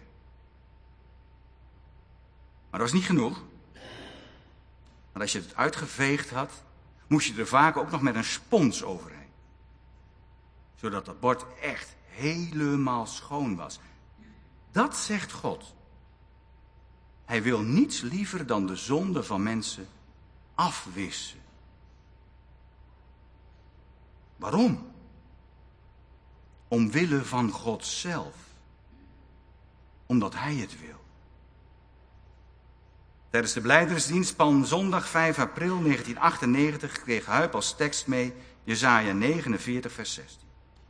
Maar dat was niet genoeg. Want als je het uitgeveegd had, moest je er vaak ook nog met een spons overheen. Zodat dat bord echt helemaal schoon was. Dat zegt God. Hij wil niets liever dan de zonde van mensen afwissen. Waarom? Omwille van God zelf. Omdat hij het wil. Tijdens de Blijderesdienst Palmzondag 5 april 1998 kreeg Huip als tekst mee Jesaja 49 vers 16.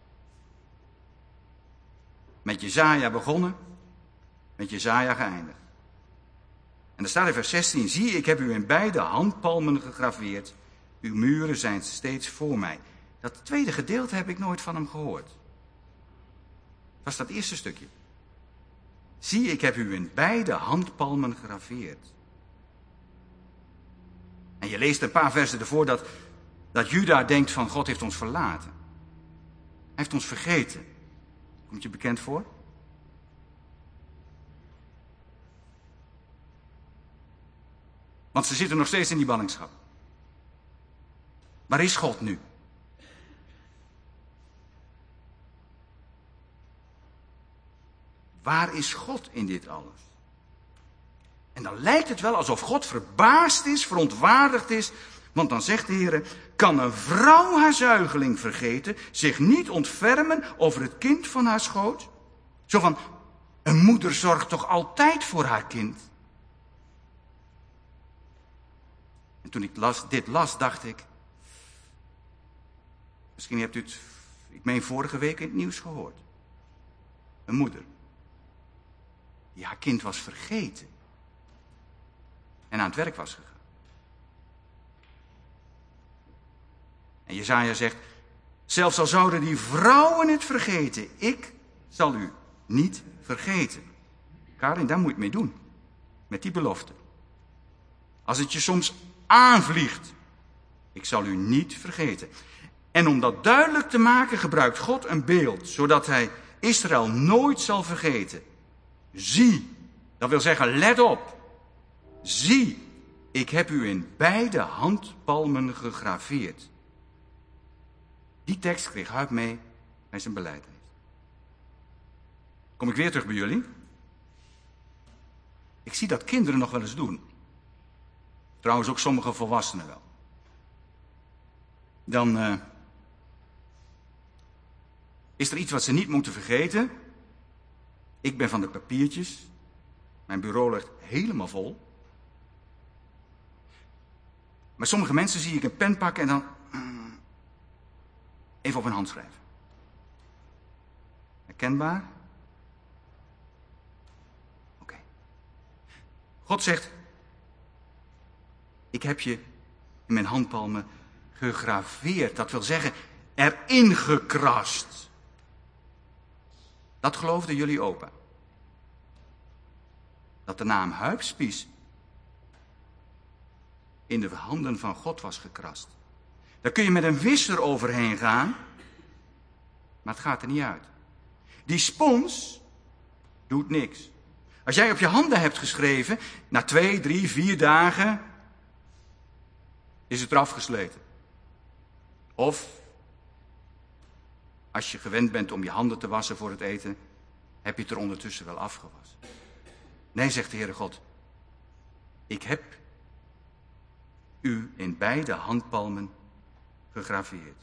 Met Jesaja begonnen, met Jesaja geëindigd. En er staat in vers 16, zie, ik heb u in beide handpalmen gegraveerd. Uw muren zijn steeds voor mij. Dat tweede gedeelte heb ik nooit van hem gehoord. Het was dat eerste stukje. Zie, ik heb u in beide handpalmen gegraveerd. En je leest een paar versen ervoor dat Juda denkt van God heeft ons verlaten. Hij heeft ons vergeten. Komt je bekend voor? Want ze zitten nog steeds in die ballingschap. Waar is God nu? Waar is God in dit alles? En dan lijkt het wel alsof God verbaasd is, verontwaardigd is. Want dan zegt de Heer, kan een vrouw haar zuigeling vergeten, zich niet ontfermen over het kind van haar schoot? Zo van, een moeder zorgt toch altijd voor haar kind? En toen ik dit las, dacht ik, misschien hebt u het, ik meen vorige week in het nieuws gehoord. Een moeder, die haar kind was vergeten en aan het werk was gegaan. En Jesaja zegt, zelfs al zouden die vrouwen het vergeten, ik zal u niet vergeten. Karin, daar moet je het mee doen. Met die belofte. Als het je soms aanvliegt, ik zal u niet vergeten. En om dat duidelijk te maken gebruikt God een beeld, zodat hij Israël nooit zal vergeten. Zie, dat wil zeggen, let op. Zie, ik heb u in beide handpalmen gegraveerd. Die tekst kreeg Huip mee bij zijn belijdenis. Kom ik weer terug bij jullie. Ik zie dat kinderen nog wel eens doen. Trouwens ook sommige volwassenen wel. Dan is er iets wat ze niet moeten vergeten. Ik ben van de papiertjes. Mijn bureau ligt helemaal vol. Maar sommige mensen zie ik een pen pakken en dan even op een hand schrijven. Herkenbaar? Oké. God zegt, ik heb je in mijn handpalmen gegraveerd. Dat wil zeggen, erin gekrast. Dat geloofde jullie opa. dat de naam Huipspies in de handen van God was gekrast. Daar kun je met een wisser overheen gaan, maar het gaat er niet uit. Die spons doet niks. Als jij op je handen hebt geschreven, na 2, 3, 4 dagen is het eraf gesleten. Of, als je gewend bent om je handen te wassen voor het eten, heb je het er ondertussen wel afgewassen. Nee, zegt de Heere God, ik heb u in beide handpalmen gegraveerd.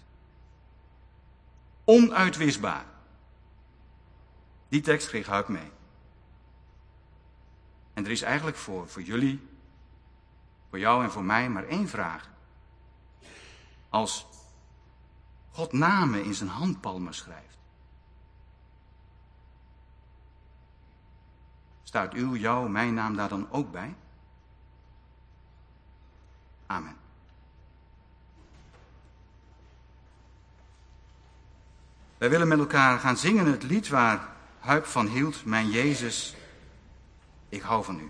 Onuitwisbaar. Die tekst kreeg Huip mee. En er is eigenlijk voor jullie, voor jou en voor mij maar één vraag. Als God namen in zijn handpalmen schrijft, staat uw, jouw, mijn naam daar dan ook bij? Amen. Wij willen met elkaar gaan zingen het lied waar Huip van hield, mijn Jezus, ik hou van u.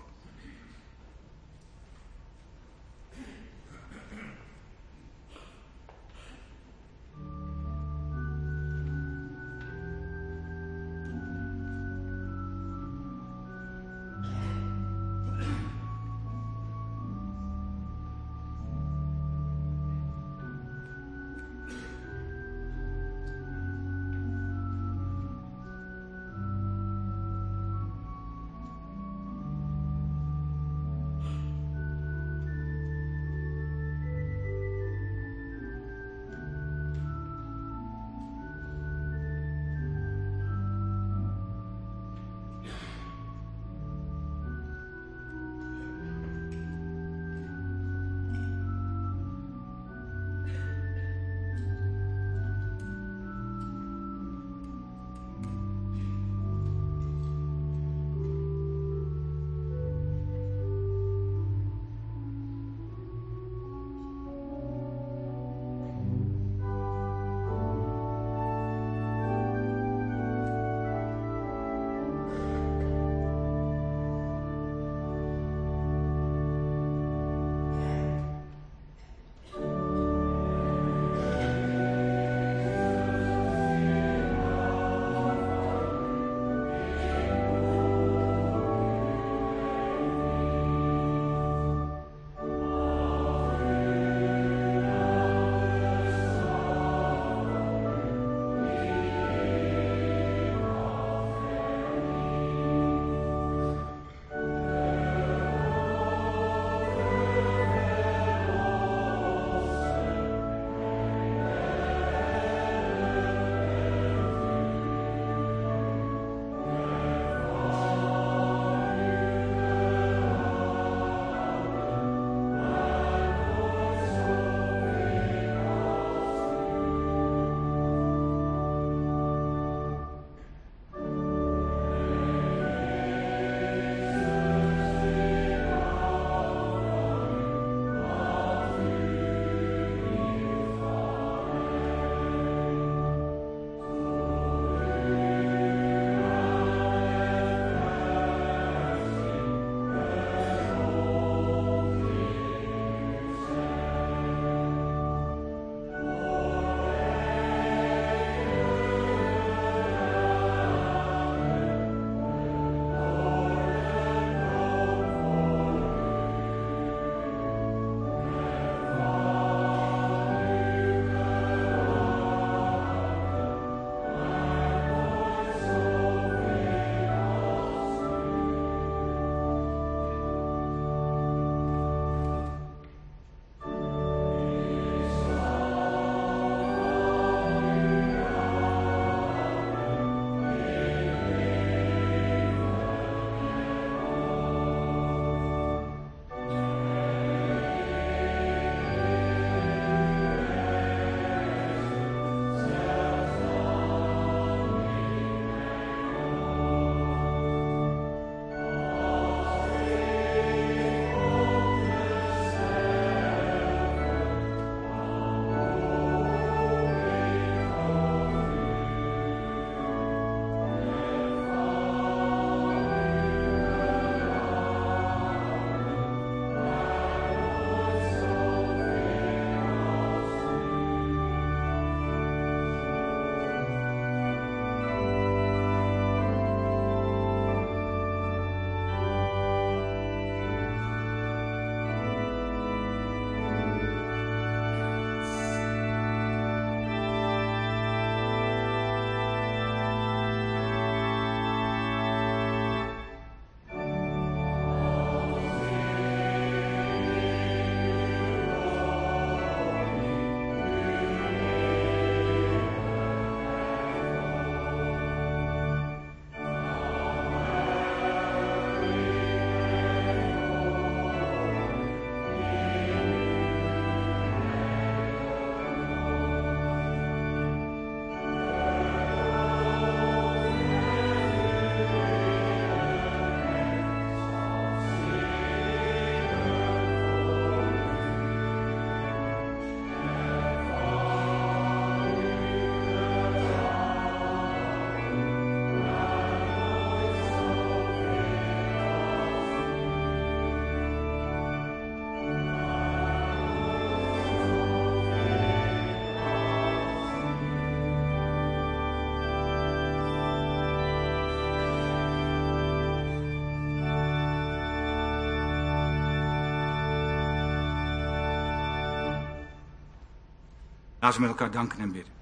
Laten we met elkaar danken en bidden.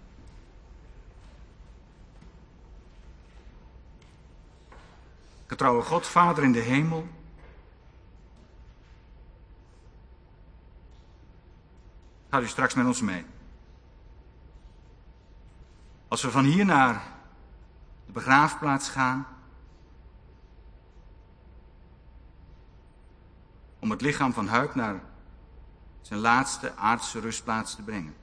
Getrouwe God, Vader in de hemel. Gaat u straks met ons mee. Als we van hier naar de begraafplaats gaan, om het lichaam van Huib naar zijn laatste aardse rustplaats te brengen.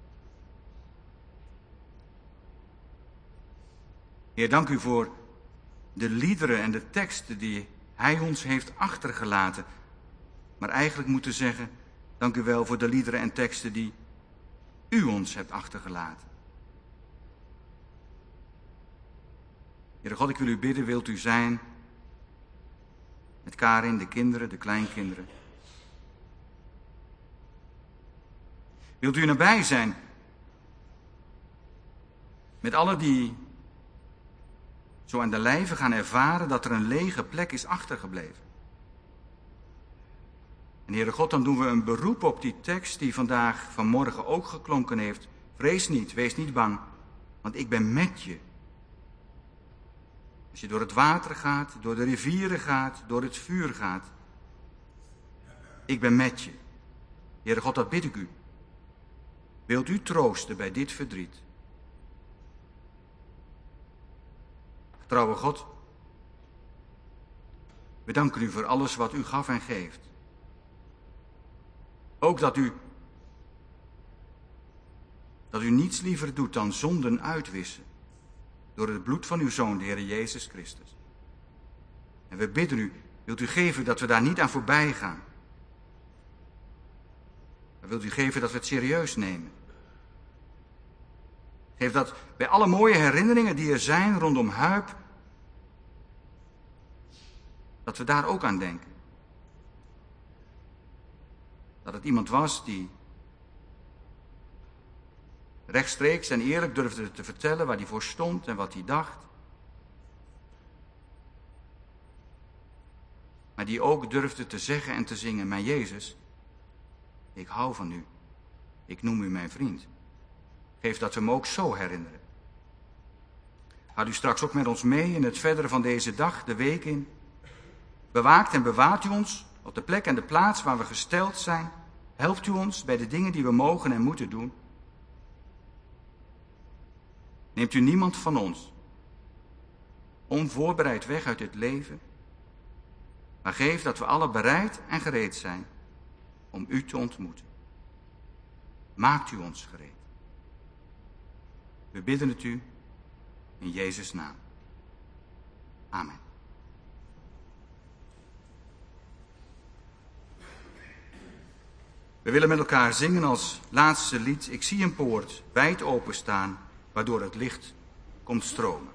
Heer, dank u voor de liederen en de teksten die hij ons heeft achtergelaten. Maar eigenlijk moeten zeggen, dank u wel voor de liederen en teksten die u ons hebt achtergelaten. Heere God, ik wil u bidden, wilt u zijn met Karin, de kinderen, de kleinkinderen. Wilt u nabij zijn met allen die zo aan de lijve gaan ervaren dat er een lege plek is achtergebleven. En Heere God, dan doen we een beroep op die tekst die vanmorgen ook geklonken heeft. Vrees niet, wees niet bang, want ik ben met je. Als je door het water gaat, door de rivieren gaat, door het vuur gaat. Ik ben met je. Heere God, dat bid ik u. Wilt u troosten bij dit verdriet? Getrouwe God, we danken u voor alles wat u gaf en geeft. Ook dat u niets liever doet dan zonden uitwissen door het bloed van uw Zoon, de Heer Jezus Christus. En we bidden u, wilt u geven dat we daar niet aan voorbij gaan. Maar wilt u geven dat we het serieus nemen. Geef dat bij alle mooie herinneringen die er zijn rondom Huib, dat we daar ook aan denken. Dat het iemand was die rechtstreeks en eerlijk durfde te vertellen waar hij voor stond en wat hij dacht. Maar die ook durfde te zeggen en te zingen, mijn Jezus, ik hou van u. Ik noem u mijn vriend. Geef dat we hem ook zo herinneren. Gaat u straks ook met ons mee in het verdere van deze dag, de week in. Bewaakt en bewaart u ons op de plek en de plaats waar we gesteld zijn. Helpt u ons bij de dingen die we mogen en moeten doen. Neemt u niemand van ons onvoorbereid weg uit dit leven, maar geef dat we alle bereid en gereed zijn om u te ontmoeten. Maakt u ons gereed. We bidden het u in Jezus' naam. Amen. We willen met elkaar zingen als laatste lied, ik zie een poort wijd openstaan, waardoor het licht komt stromen.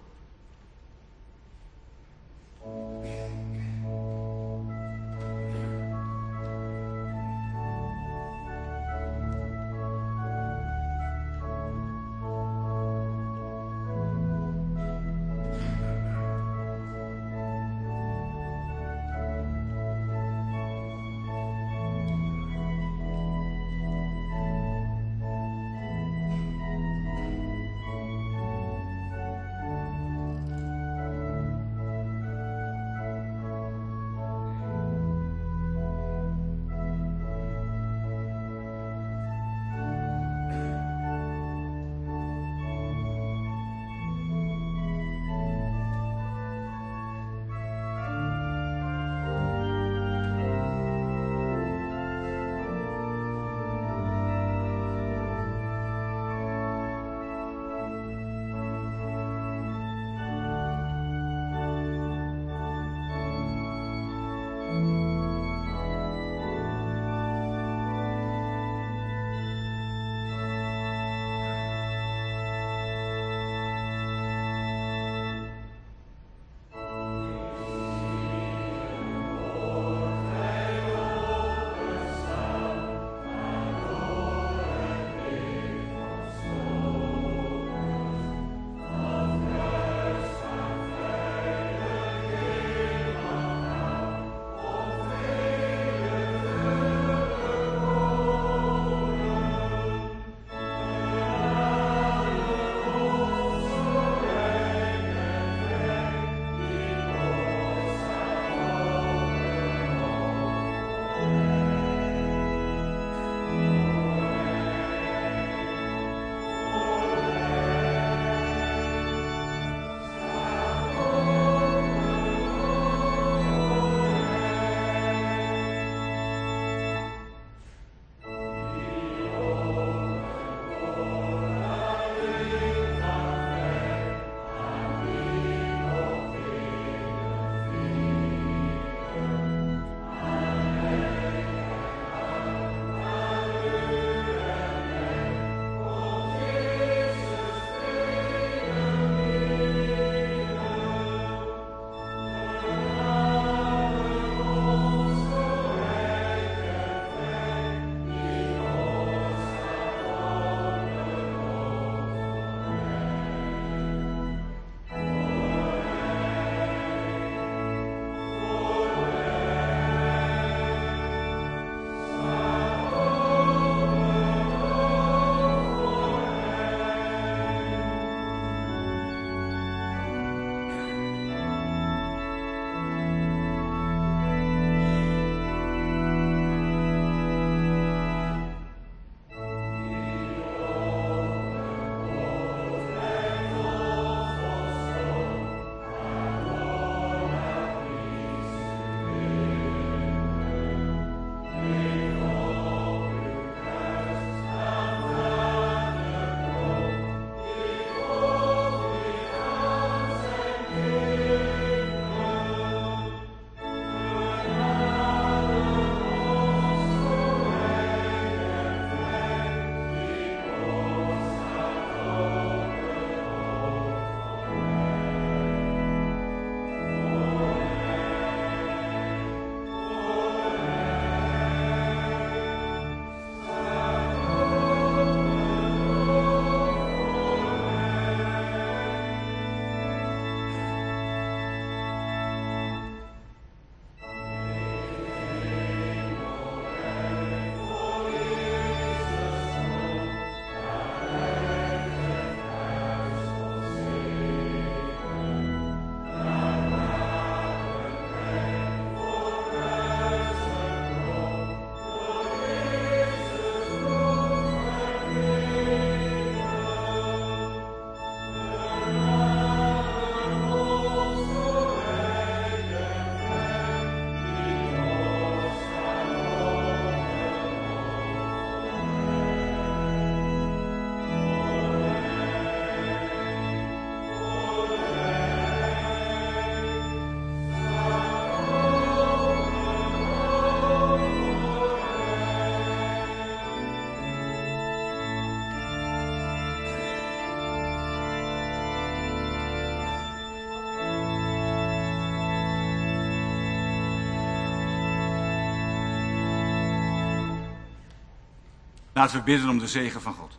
Laten we bidden om de zegen van God.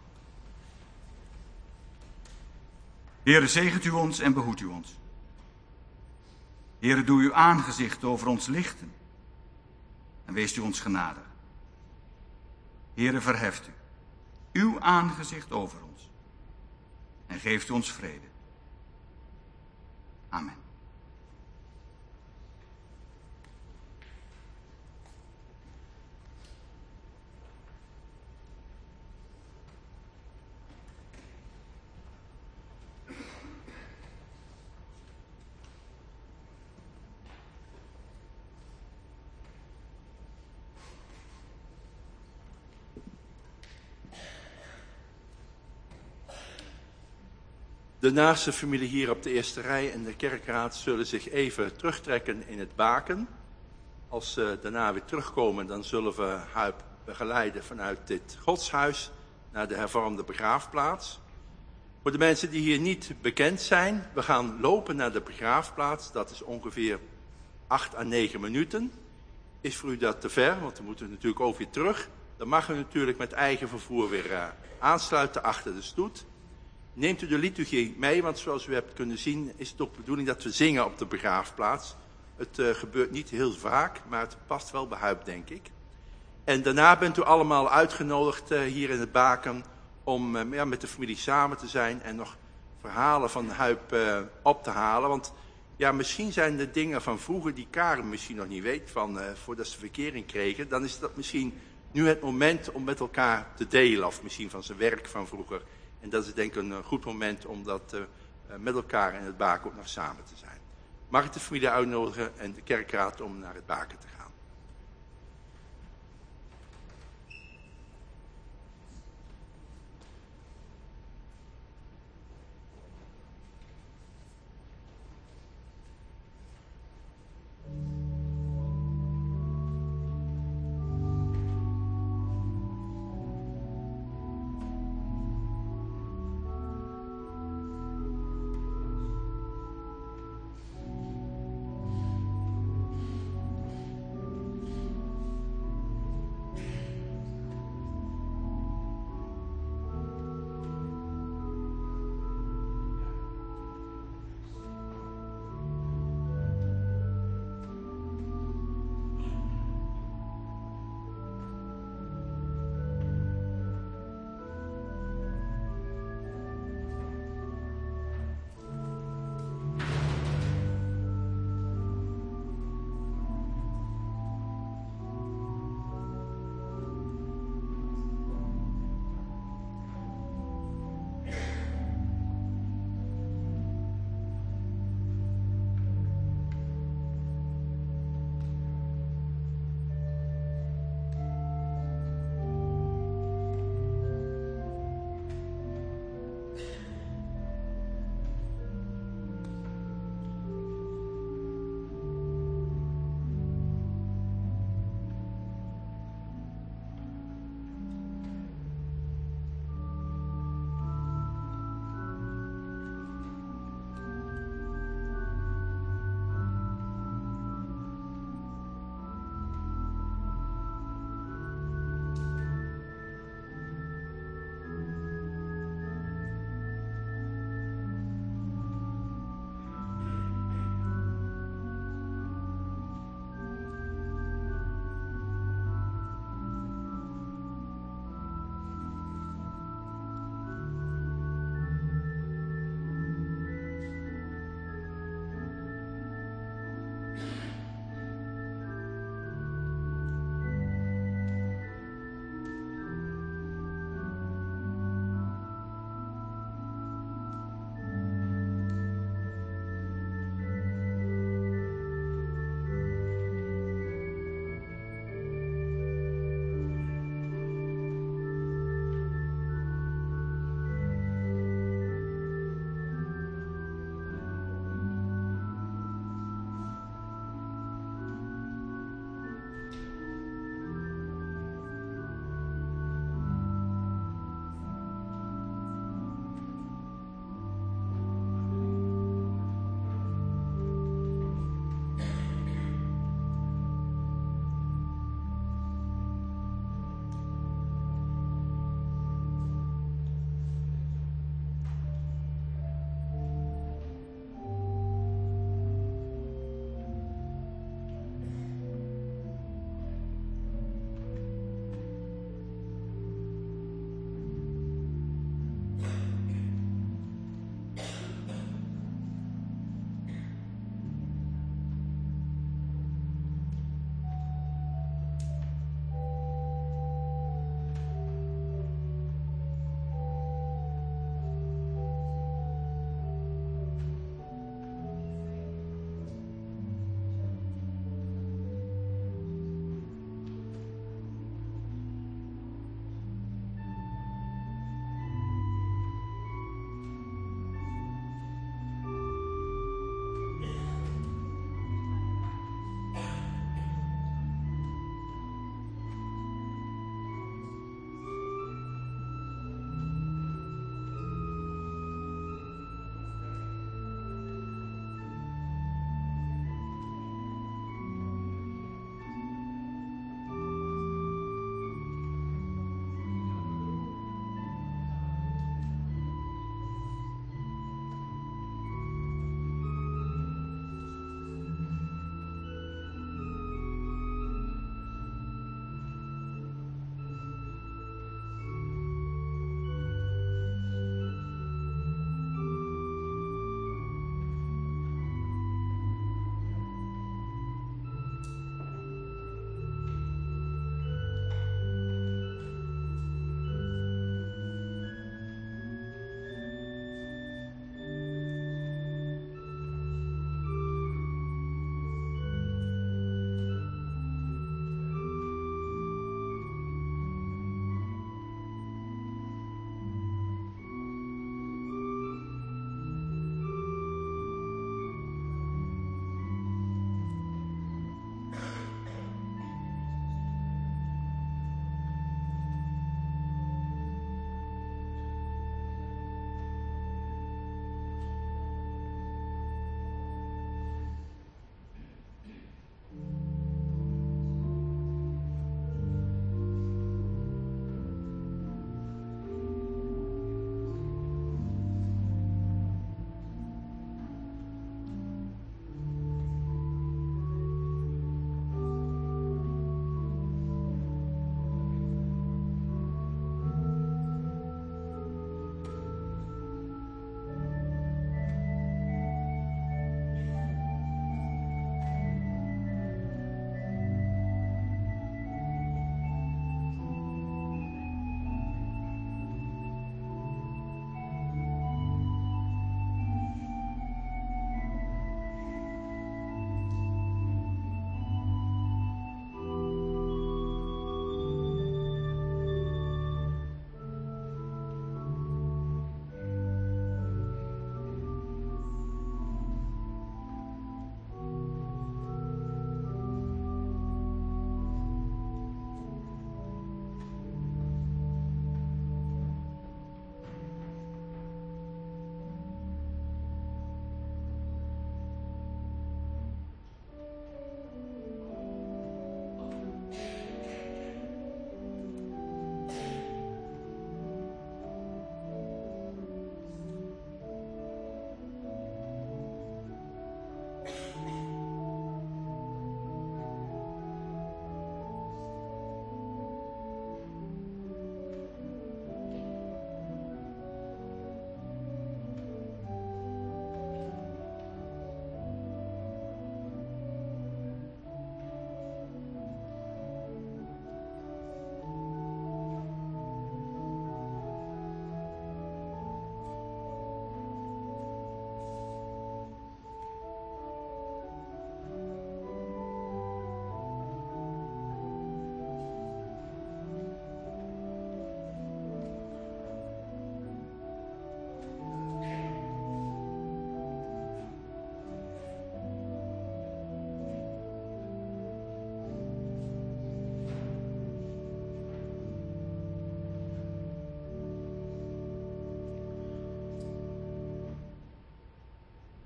Heere, zegent u ons en behoedt u ons. Heere, doe uw aangezicht over ons lichten en wees u ons genadig. Heere, verheft u uw aangezicht over ons en geeft u ons vrede. Amen. De naaste familie hier op de eerste rij en de kerkraad zullen zich even terugtrekken in het baken. Als ze daarna weer terugkomen, dan zullen we Huip begeleiden vanuit dit godshuis naar de hervormde begraafplaats. Voor de mensen die hier niet bekend zijn, we gaan lopen naar de begraafplaats. Dat is ongeveer 8 à 9 minuten. Is voor u dat te ver, want we moeten natuurlijk ook weer terug. Dan mag u natuurlijk met eigen vervoer weer aansluiten achter de stoet. Neemt u de liturgie mee, want zoals u hebt kunnen zien is het ook de bedoeling dat we zingen op de begraafplaats. Het gebeurt niet heel vaak, maar het past wel bij Huip, denk ik. En daarna bent u allemaal uitgenodigd hier in het baken om met de familie samen te zijn en nog verhalen van Huip op te halen. Want ja, misschien zijn de dingen van vroeger die Karen misschien nog niet weet, voordat ze verkering kregen. Dan is dat misschien nu het moment om met elkaar te delen, of misschien van zijn werk van vroeger. En dat is denk ik een goed moment om dat met elkaar in het baken ook nog samen te zijn. Mag ik de familie uitnodigen en de kerkraad om naar het baken te gaan?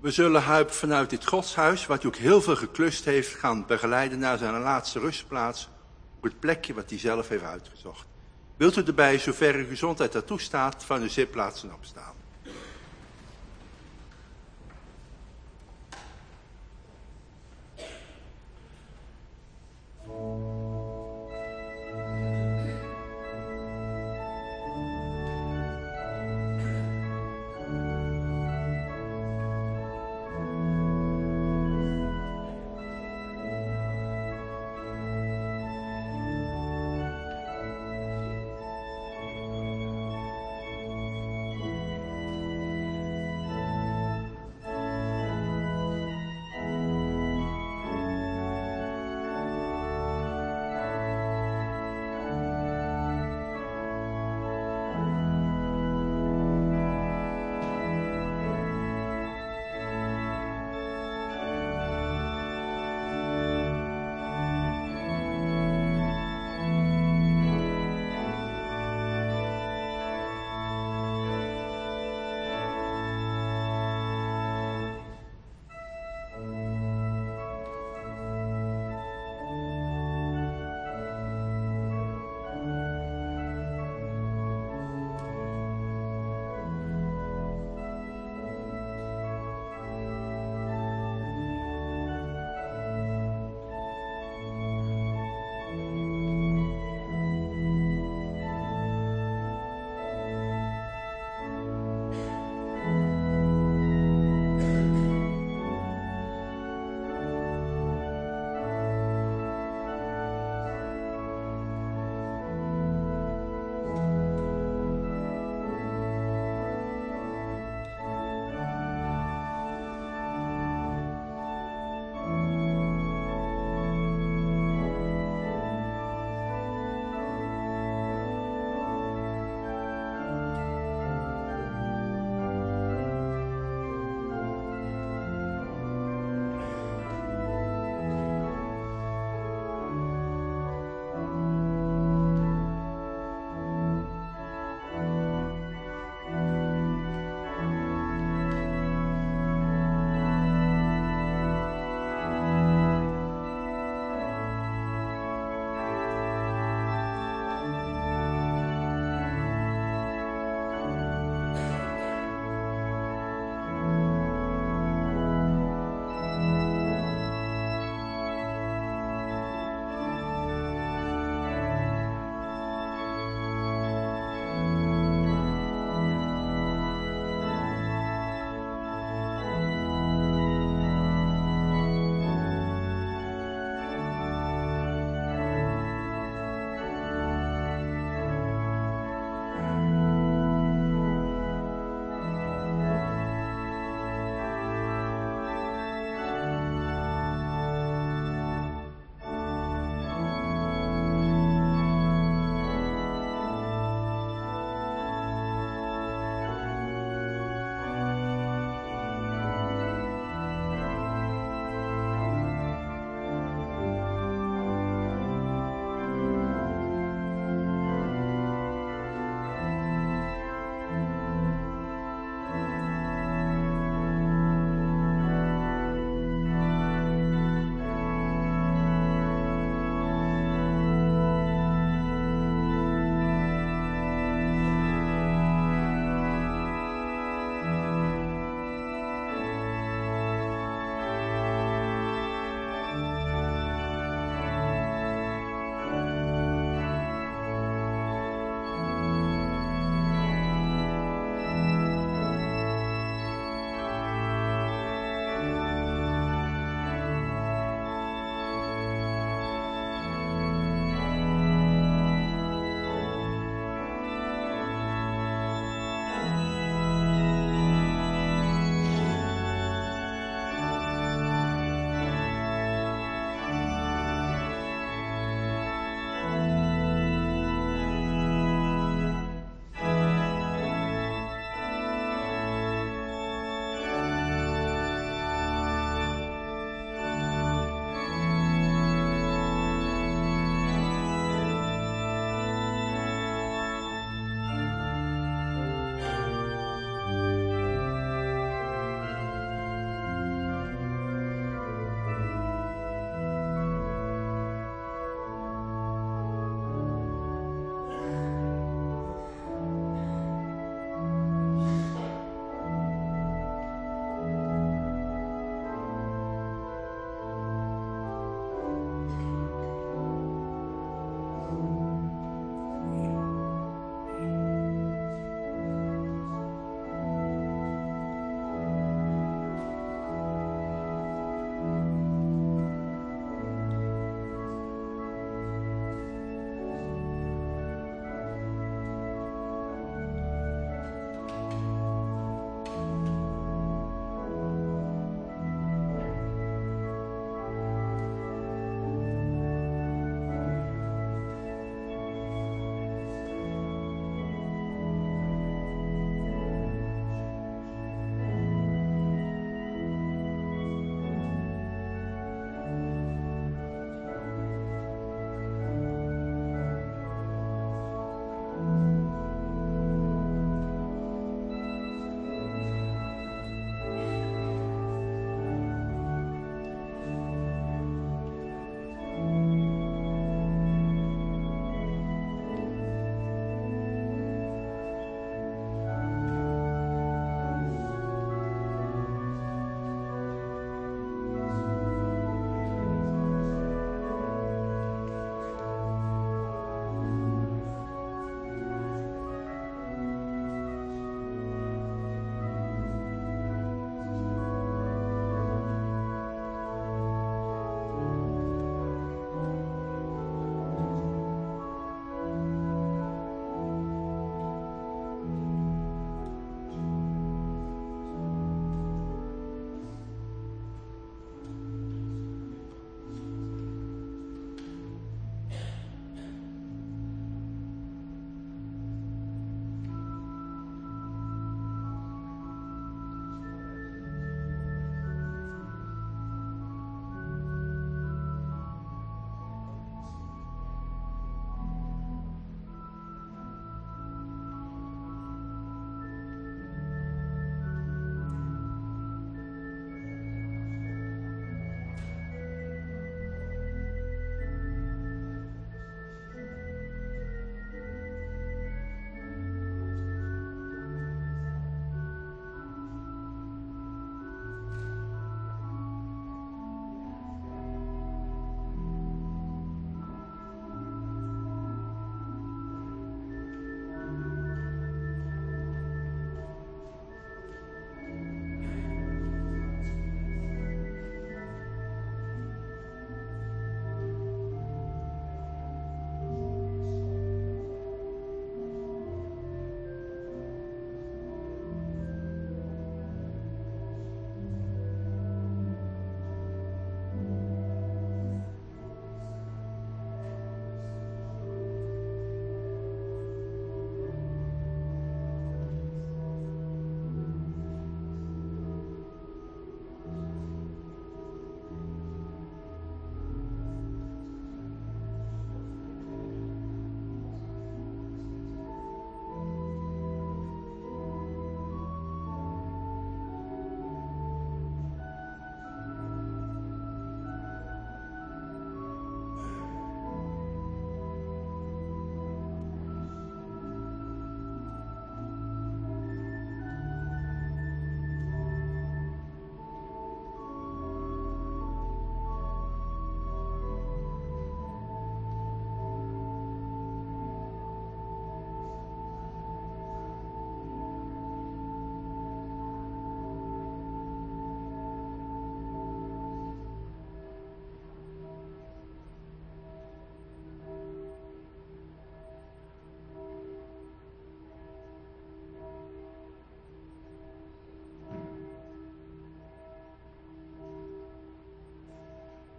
We zullen Huip vanuit dit godshuis, wat hij ook heel veel geklust heeft, gaan begeleiden naar zijn laatste rustplaats, op het plekje wat hij zelf heeft uitgezocht. Wilt u erbij, zover uw gezondheid dat toestaat, van uw zitplaatsen opstaan?